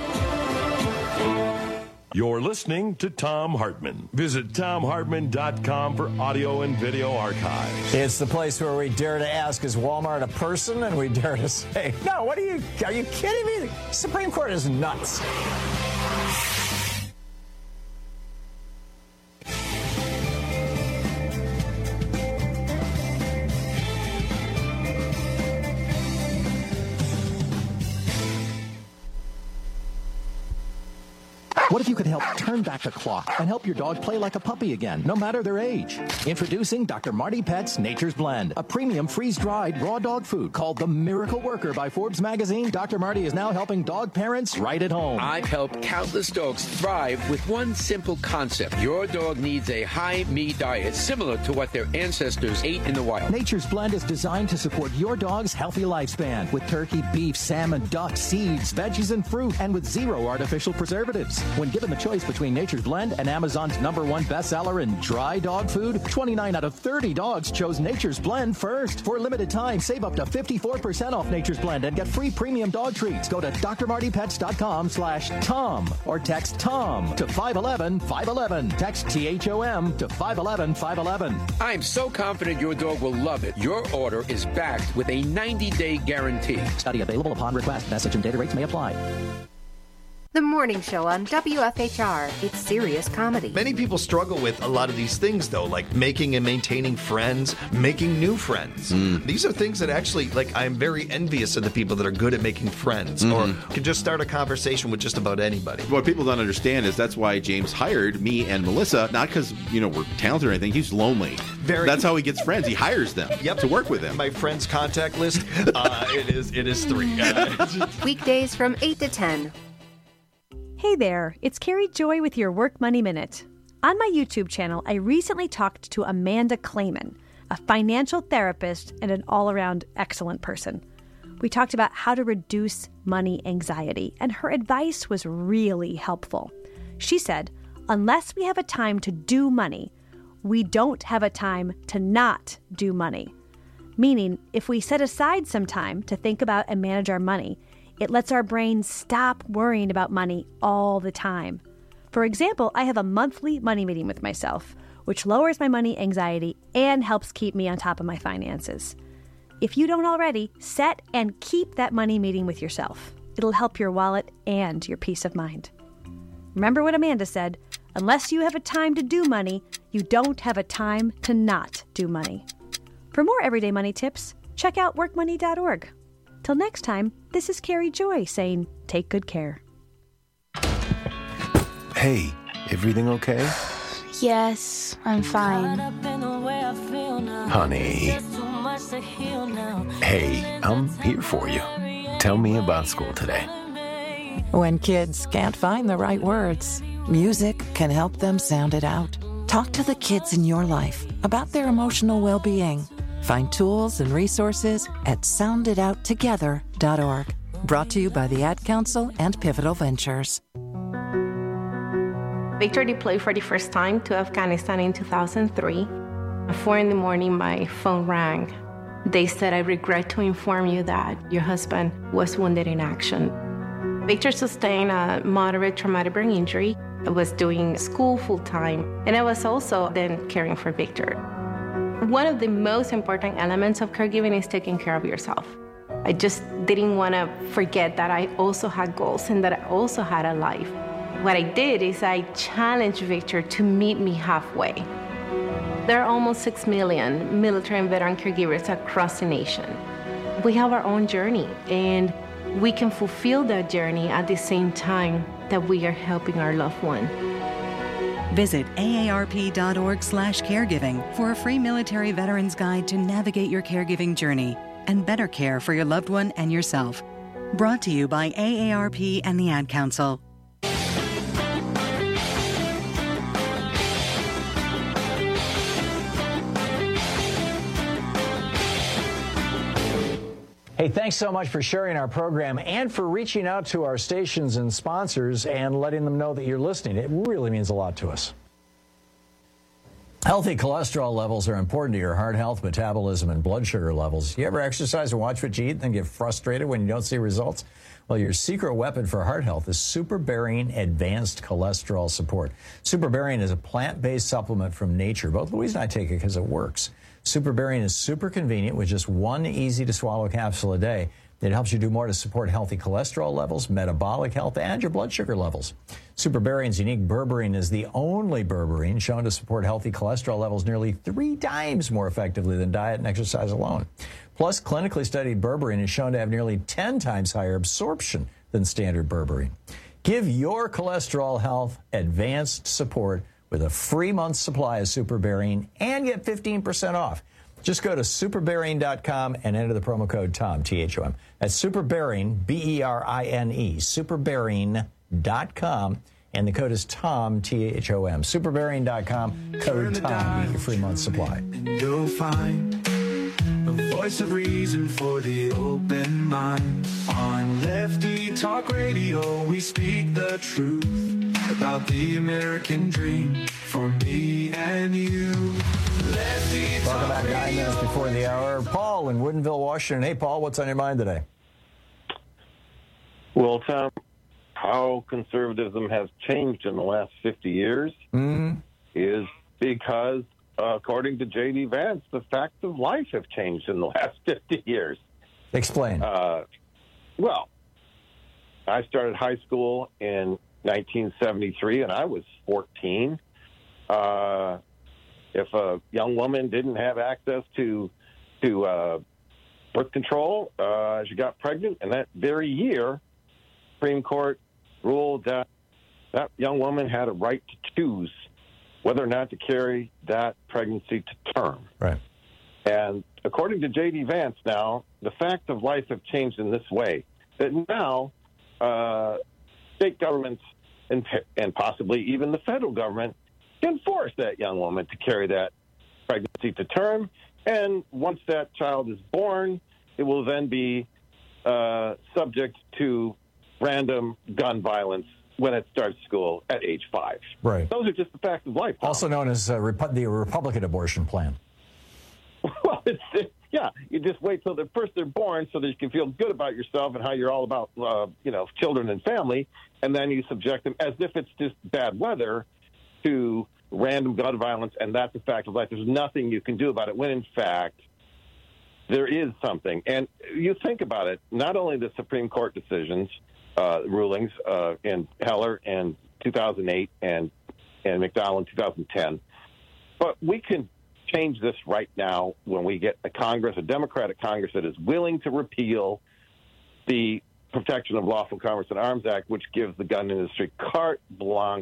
You're listening to Tom Hartman. Visit tom hartman dot com for audio and video archives. It's the place where we dare to ask, is Walmart a person? And we dare to say, no, what are you, are you kidding me? The Supreme Court is nuts. What if you could help turn back the clock and help your dog play like a puppy again, no matter their age? Introducing Doctor Marty Pet's Nature's Blend, a premium freeze-dried raw dog food called the Miracle Worker by Forbes magazine. Doctor Marty is now helping dog parents right at home. I've helped countless dogs thrive with one simple concept. Your dog needs a high-meat diet similar to what their ancestors ate in the wild. Nature's Blend is designed to support your dog's healthy lifespan with turkey, beef, salmon, duck, seeds, veggies, and fruit, and with zero artificial preservatives. When given the choice between Nature's Blend and Amazon's number one bestseller in dry dog food, twenty-nine out of thirty dogs chose Nature's Blend first. For a limited time, save up to fifty-four percent off Nature's Blend and get free premium dog treats. Go to d r marty pets dot com slash Tom or text Tom to five one one five one one. Text T H O M to five one one five one one. I'm so confident your dog will love it. Your order is backed with a ninety-day guarantee. Study available upon request. Message and data rates may apply. The Morning Show on W F H R. It's serious comedy. Many people struggle with a lot of these things, though, like making and maintaining friends, making new friends. These are things that actually, like, I'm very envious of the people that are good at making friends or can just start a conversation with just about anybody. What people don't understand is that's why James hired me and Melissa, not because, you know, we're talented or anything. He's lonely. Very. That's how he gets friends. He hires them Yep. to work with him. My friends' contact list, uh, it is it is three. Uh, Weekdays from eight to ten. Hey there, it's Carrie Joy with your Work Money Minute. On my YouTube channel, I recently talked to Amanda Clayman, a financial therapist and an all-around excellent person. We talked about how to reduce money anxiety, and her advice was really helpful. She said, unless we have a time to do money, we don't have a time to not do money. Meaning, if we set aside some time to think about and manage our money, it lets our brain stop worrying about money all the time. For example, I have a monthly money meeting with myself, which lowers my money anxiety and helps keep me on top of my finances. If you don't already, set and keep that money meeting with yourself. It'll help your wallet and your peace of mind. Remember what Amanda said, unless you have a time to do money, you don't have a time to not do money. For more everyday money tips, check out work money dot org. Till next time, this is Carrie Joy saying, take good care. Hey, everything okay? Yes, I'm fine. Honey. Hey, I'm here for you. Tell me about school today. When kids can't find the right words, music can help them sound it out. Talk to the kids in your life about their emotional well-being. Find tools and resources at sound it out together dot org. Brought to you by the Ad Council and Pivotal Ventures. Victor deployed for the first time to Afghanistan in two thousand three. At four in the morning, my phone rang. They said, I regret to inform you that your husband was wounded in action. Victor sustained a moderate traumatic brain injury. I was doing school full-time, and I was also then caring for Victor. One of the most important elements of caregiving is taking care of yourself. I just didn't want to forget that I also had goals and that I also had a life. What I did is I challenged Victor to meet me halfway. There are almost six million military and veteran caregivers across the nation. We have our own journey, and we can fulfill that journey at the same time that we are helping our loved one. Visit A A R P dot org slash caregiving for a free military veterans guide to navigate your caregiving journey and better care for your loved one and yourself. Brought to you by A A R P and the Ad Council. Hey, thanks so much for sharing our program and for reaching out to our stations and sponsors and letting them know that you're listening. It really means a lot to us. Healthy cholesterol levels are important to your heart health, metabolism, and blood sugar levels. You ever exercise and watch what you eat and then get frustrated when you don't see results? Well, your secret weapon for heart health is Super Barium Advanced Cholesterol Support. Super Barium is a plant-based supplement from nature. Both Louise and I take it because it works. Super Barium is super convenient with just one easy-to-swallow capsule a day. It helps you do more to support healthy cholesterol levels, metabolic health, and your blood sugar levels. Super Barium's unique berberine is the only berberine shown to support healthy cholesterol levels nearly three times more effectively than diet and exercise alone. Plus, clinically studied berberine is shown to have nearly ten times higher absorption than standard berberine. Give your cholesterol health advanced support with a free month's supply of Super Barium and get fifteen percent off. Just go to super barium dot com and enter the promo code TOM, T H O M. That's Super Barium, B E R I N E, super barium dot com, and the code is TOM, T H O M. super barium dot com, code TOM, get your free month's supply. You'll find a voice of reason for the open mind. On Lefty Talk Radio, we speak the truth about the American dream for me and you. Lefty Welcome back, nine minutes before the hour. Paul in Woodinville, Washington. Hey, Paul, what's on your mind today? Well, Tom, how conservatism has changed in the last fifty years mm-hmm. is because, uh, according to J D Vance, the facts of life have changed in the last fifty years. Explain. Uh, well, I started high school in nineteen seventy-three, and I was fourteen. Uh, if a young woman didn't have access to to uh, birth control, uh, she got pregnant, and that very year, Supreme Court ruled that that young woman had a right to choose whether or not to carry that pregnancy to term. Right. And according to J D Vance now, the facts of life have changed in this way, that now uh, state governments and, and possibly even the federal government can force that young woman to carry that pregnancy to term. And once that child is born, it will then be uh, subject to random gun violence when it starts school at age five. Right. Those are just the facts of life. Tom. Also known as uh, Repu- the Republican abortion plan. Well, it's, it, yeah, you just wait till they're first they're born so that you can feel good about yourself and how you're all about, uh, you know, children and family, and then you subject them as if it's just bad weather to random gun violence, and that's a fact of life. There's nothing you can do about it, when in fact there is something. And you think about it, not only the Supreme Court decisions, uh, rulings uh, in Heller in two thousand eight and, and McDowell in two thousand ten, but we can change this right now when we get a Congress, a Democratic Congress that is willing to repeal the Protection of Lawful Commerce and Arms Act, which gives the gun industry carte blanche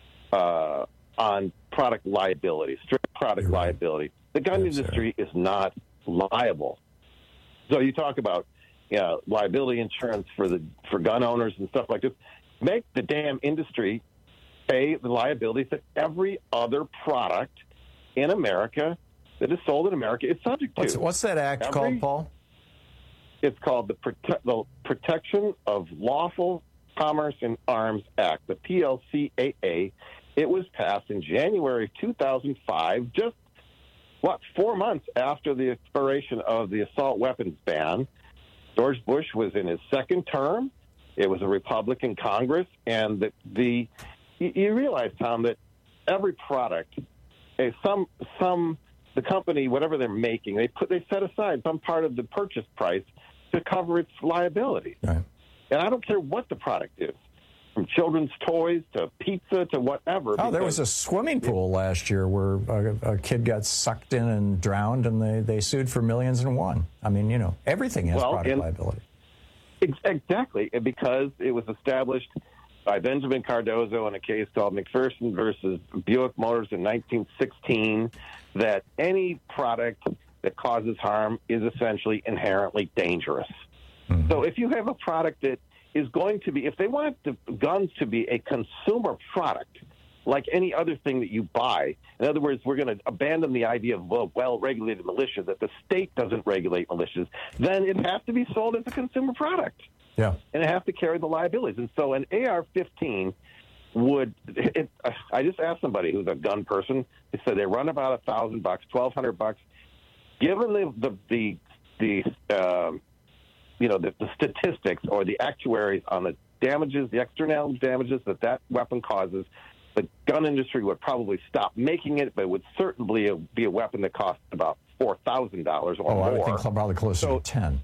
uh, on product liability, strict product You're liability. Right. The gun yes, industry sir. is not liable. So you talk about you know, liability insurance for the for gun owners and stuff like this. Make the damn industry pay the liabilities that every other product in America that is sold in America is subject to. What's, what's that act every, called, Paul? It's called the, Prote- the Protection of Lawful Commerce and Arms Act, the P L C A A. It was passed in January of two thousand five, just, what, four months after the expiration of the assault weapons ban. George Bush was in his second term. It was a Republican Congress. And the, the you, you realize, Tom, that every product, some some the company, whatever they're making, they put they set aside some part of the purchase price to cover its liability. Right. And I don't care what the product is, from children's toys to pizza to whatever. Oh, there was a swimming pool last year where a, a kid got sucked in and drowned, and they, they sued for millions and won. I mean, you know, everything has well, product and, liability. Exactly, because it was established by Benjamin Cardozo in a case called McPherson versus Buick Motors in nineteen sixteen, that any product that causes harm is essentially inherently dangerous. Mm-hmm. So if you have a product that is going to be, if they want the guns to be a consumer product, like any other thing that you buy, in other words, we're going to abandon the idea of well, well-regulated militia, that the state doesn't regulate militias, then it has to be sold as a consumer product. Yeah. And it has to carry the liabilities. And so an A R fifteen would, it, I just asked somebody who's a gun person, they said they run about a thousand bucks, twelve hundred bucks. Given the, the, the, the uh, you know, the, the statistics or the actuaries on the damages, the external damages that that weapon causes, the gun industry would probably stop making it, but it would certainly be a weapon that costs about four thousand dollars or oh, more. I would think probably closer so, to ten.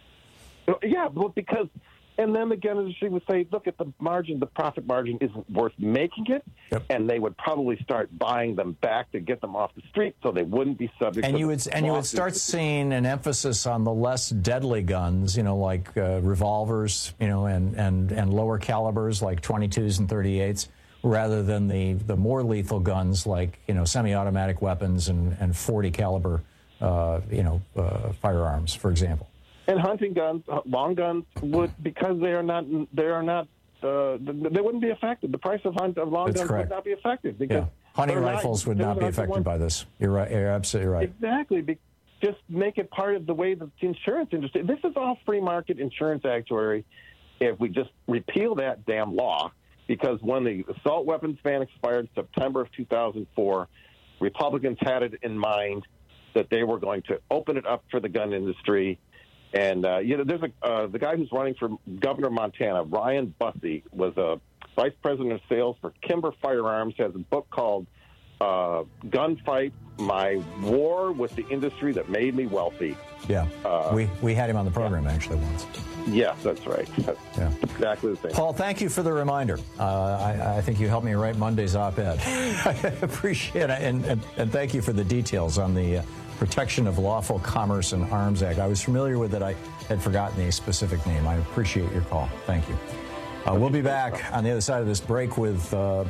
Yeah, well, because, and then the gun industry would say, look at the margin, the profit margin isn't worth making it, yep. and they would probably start buying them back to get them off the street so they wouldn't be subject and to you would And you would start seeing an emphasis on the less deadly guns, you know, like uh, revolvers, you know, and, and, and lower calibers like twenty-twos and thirty-eights, rather than the, the more lethal guns like, you know, semi-automatic weapons and, and forty caliber, uh, you know, uh, firearms, for example. And hunting guns, long guns would, because they are not, they are not, uh, they wouldn't be affected. The price of hunt of long That's guns correct. would not be affected because yeah. hunting rifles not, would not be affected one. by this. You're right. You're absolutely right. Exactly. Be, just make it part of the way that the insurance industry. This is all free market insurance actuary. If we just repeal that damn law, because when the assault weapons ban expired September of two thousand four, Republicans had it in mind that they were going to open it up for the gun industry. And, uh, you know, there's a uh, the guy who's running for governor of Montana, Ryan Bussey, was a vice president of sales for Kimber Firearms, has a book called uh, Gunfight, My War with the Industry That Made Me Wealthy. Yeah, uh, we, we had him on the program yeah. actually once. Yes, that's right. That's yeah. exactly the same. Paul, thank you for the reminder. Uh, I, I think you helped me write Monday's op-ed. I appreciate it, and, and, and thank you for the details on the uh, Protection of Lawful Commerce and Arms Act. I was familiar with it. I had forgotten the specific name. I appreciate your call. Thank you. Uh, we'll be back on the other side of this break with... Uh,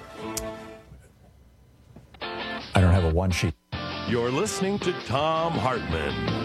I don't have a one sheet. You're listening to Thom Hartmann.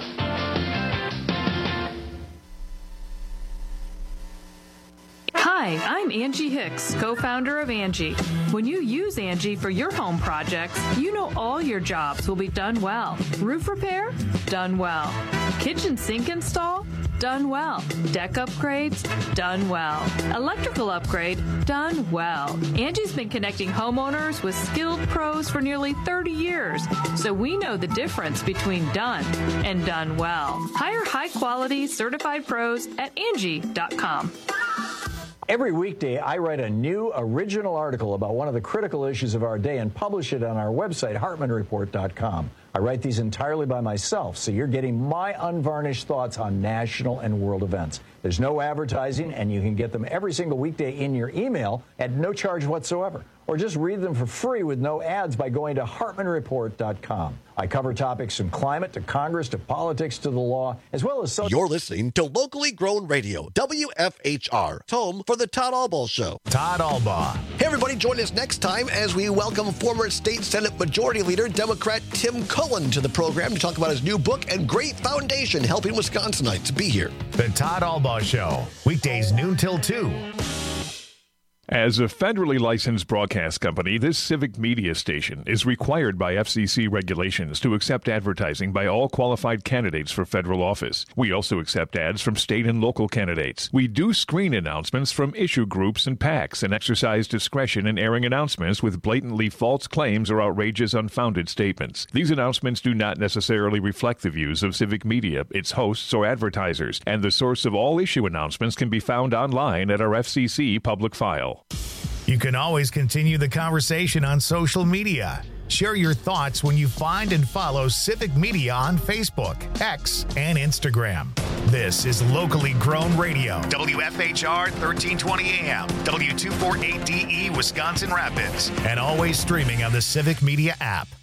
Hi, I'm Angie Hicks, co-founder of Angie. When you use Angie for your home projects, you know all your jobs will be done well. Roof repair? Done well. Kitchen sink install? Done well. Deck upgrades? Done well. Electrical upgrade? Done well. Angie's been connecting homeowners with skilled pros for nearly thirty years, so we know the difference between done and done well. Hire high-quality, certified pros at Angie dot com. Every weekday, I write a new original article about one of the critical issues of our day and publish it on our website, Hartmann Report dot com. I write these entirely by myself, so you're getting my unvarnished thoughts on national and world events. There's no advertising, and you can get them every single weekday in your email at no charge whatsoever. Or just read them for free with no ads by going to hartman report dot com. I cover topics from climate to Congress to politics to the law, as well as... So- You're listening to Locally Grown Radio, W F H R. It's home for the Todd Albaugh Show. Todd Albaugh. Hey, everybody, join us next time as we welcome former State Senate Majority Leader, Democrat Tim Cullen, to the program to talk about his new book and great foundation helping Wisconsinites. Be here. The Todd Albaugh Show, weekdays noon till two. As a federally licensed broadcast company, this civic media station is required by F C C regulations to accept advertising by all qualified candidates for federal office. We also accept ads from state and local candidates. We do screen announcements from issue groups and PACs and exercise discretion in airing announcements with blatantly false claims or outrageous, unfounded statements. These announcements do not necessarily reflect the views of civic media, its hosts, or advertisers, and the source of all issue announcements can be found online at our F C C public file. You can always continue the conversation on social media. Share your thoughts when you find and follow Civic Media on Facebook, X, and Instagram. This is Locally Grown Radio, W F H R thirteen twenty A M, W two forty-eight D E, Wisconsin Rapids, and always streaming on the Civic Media app.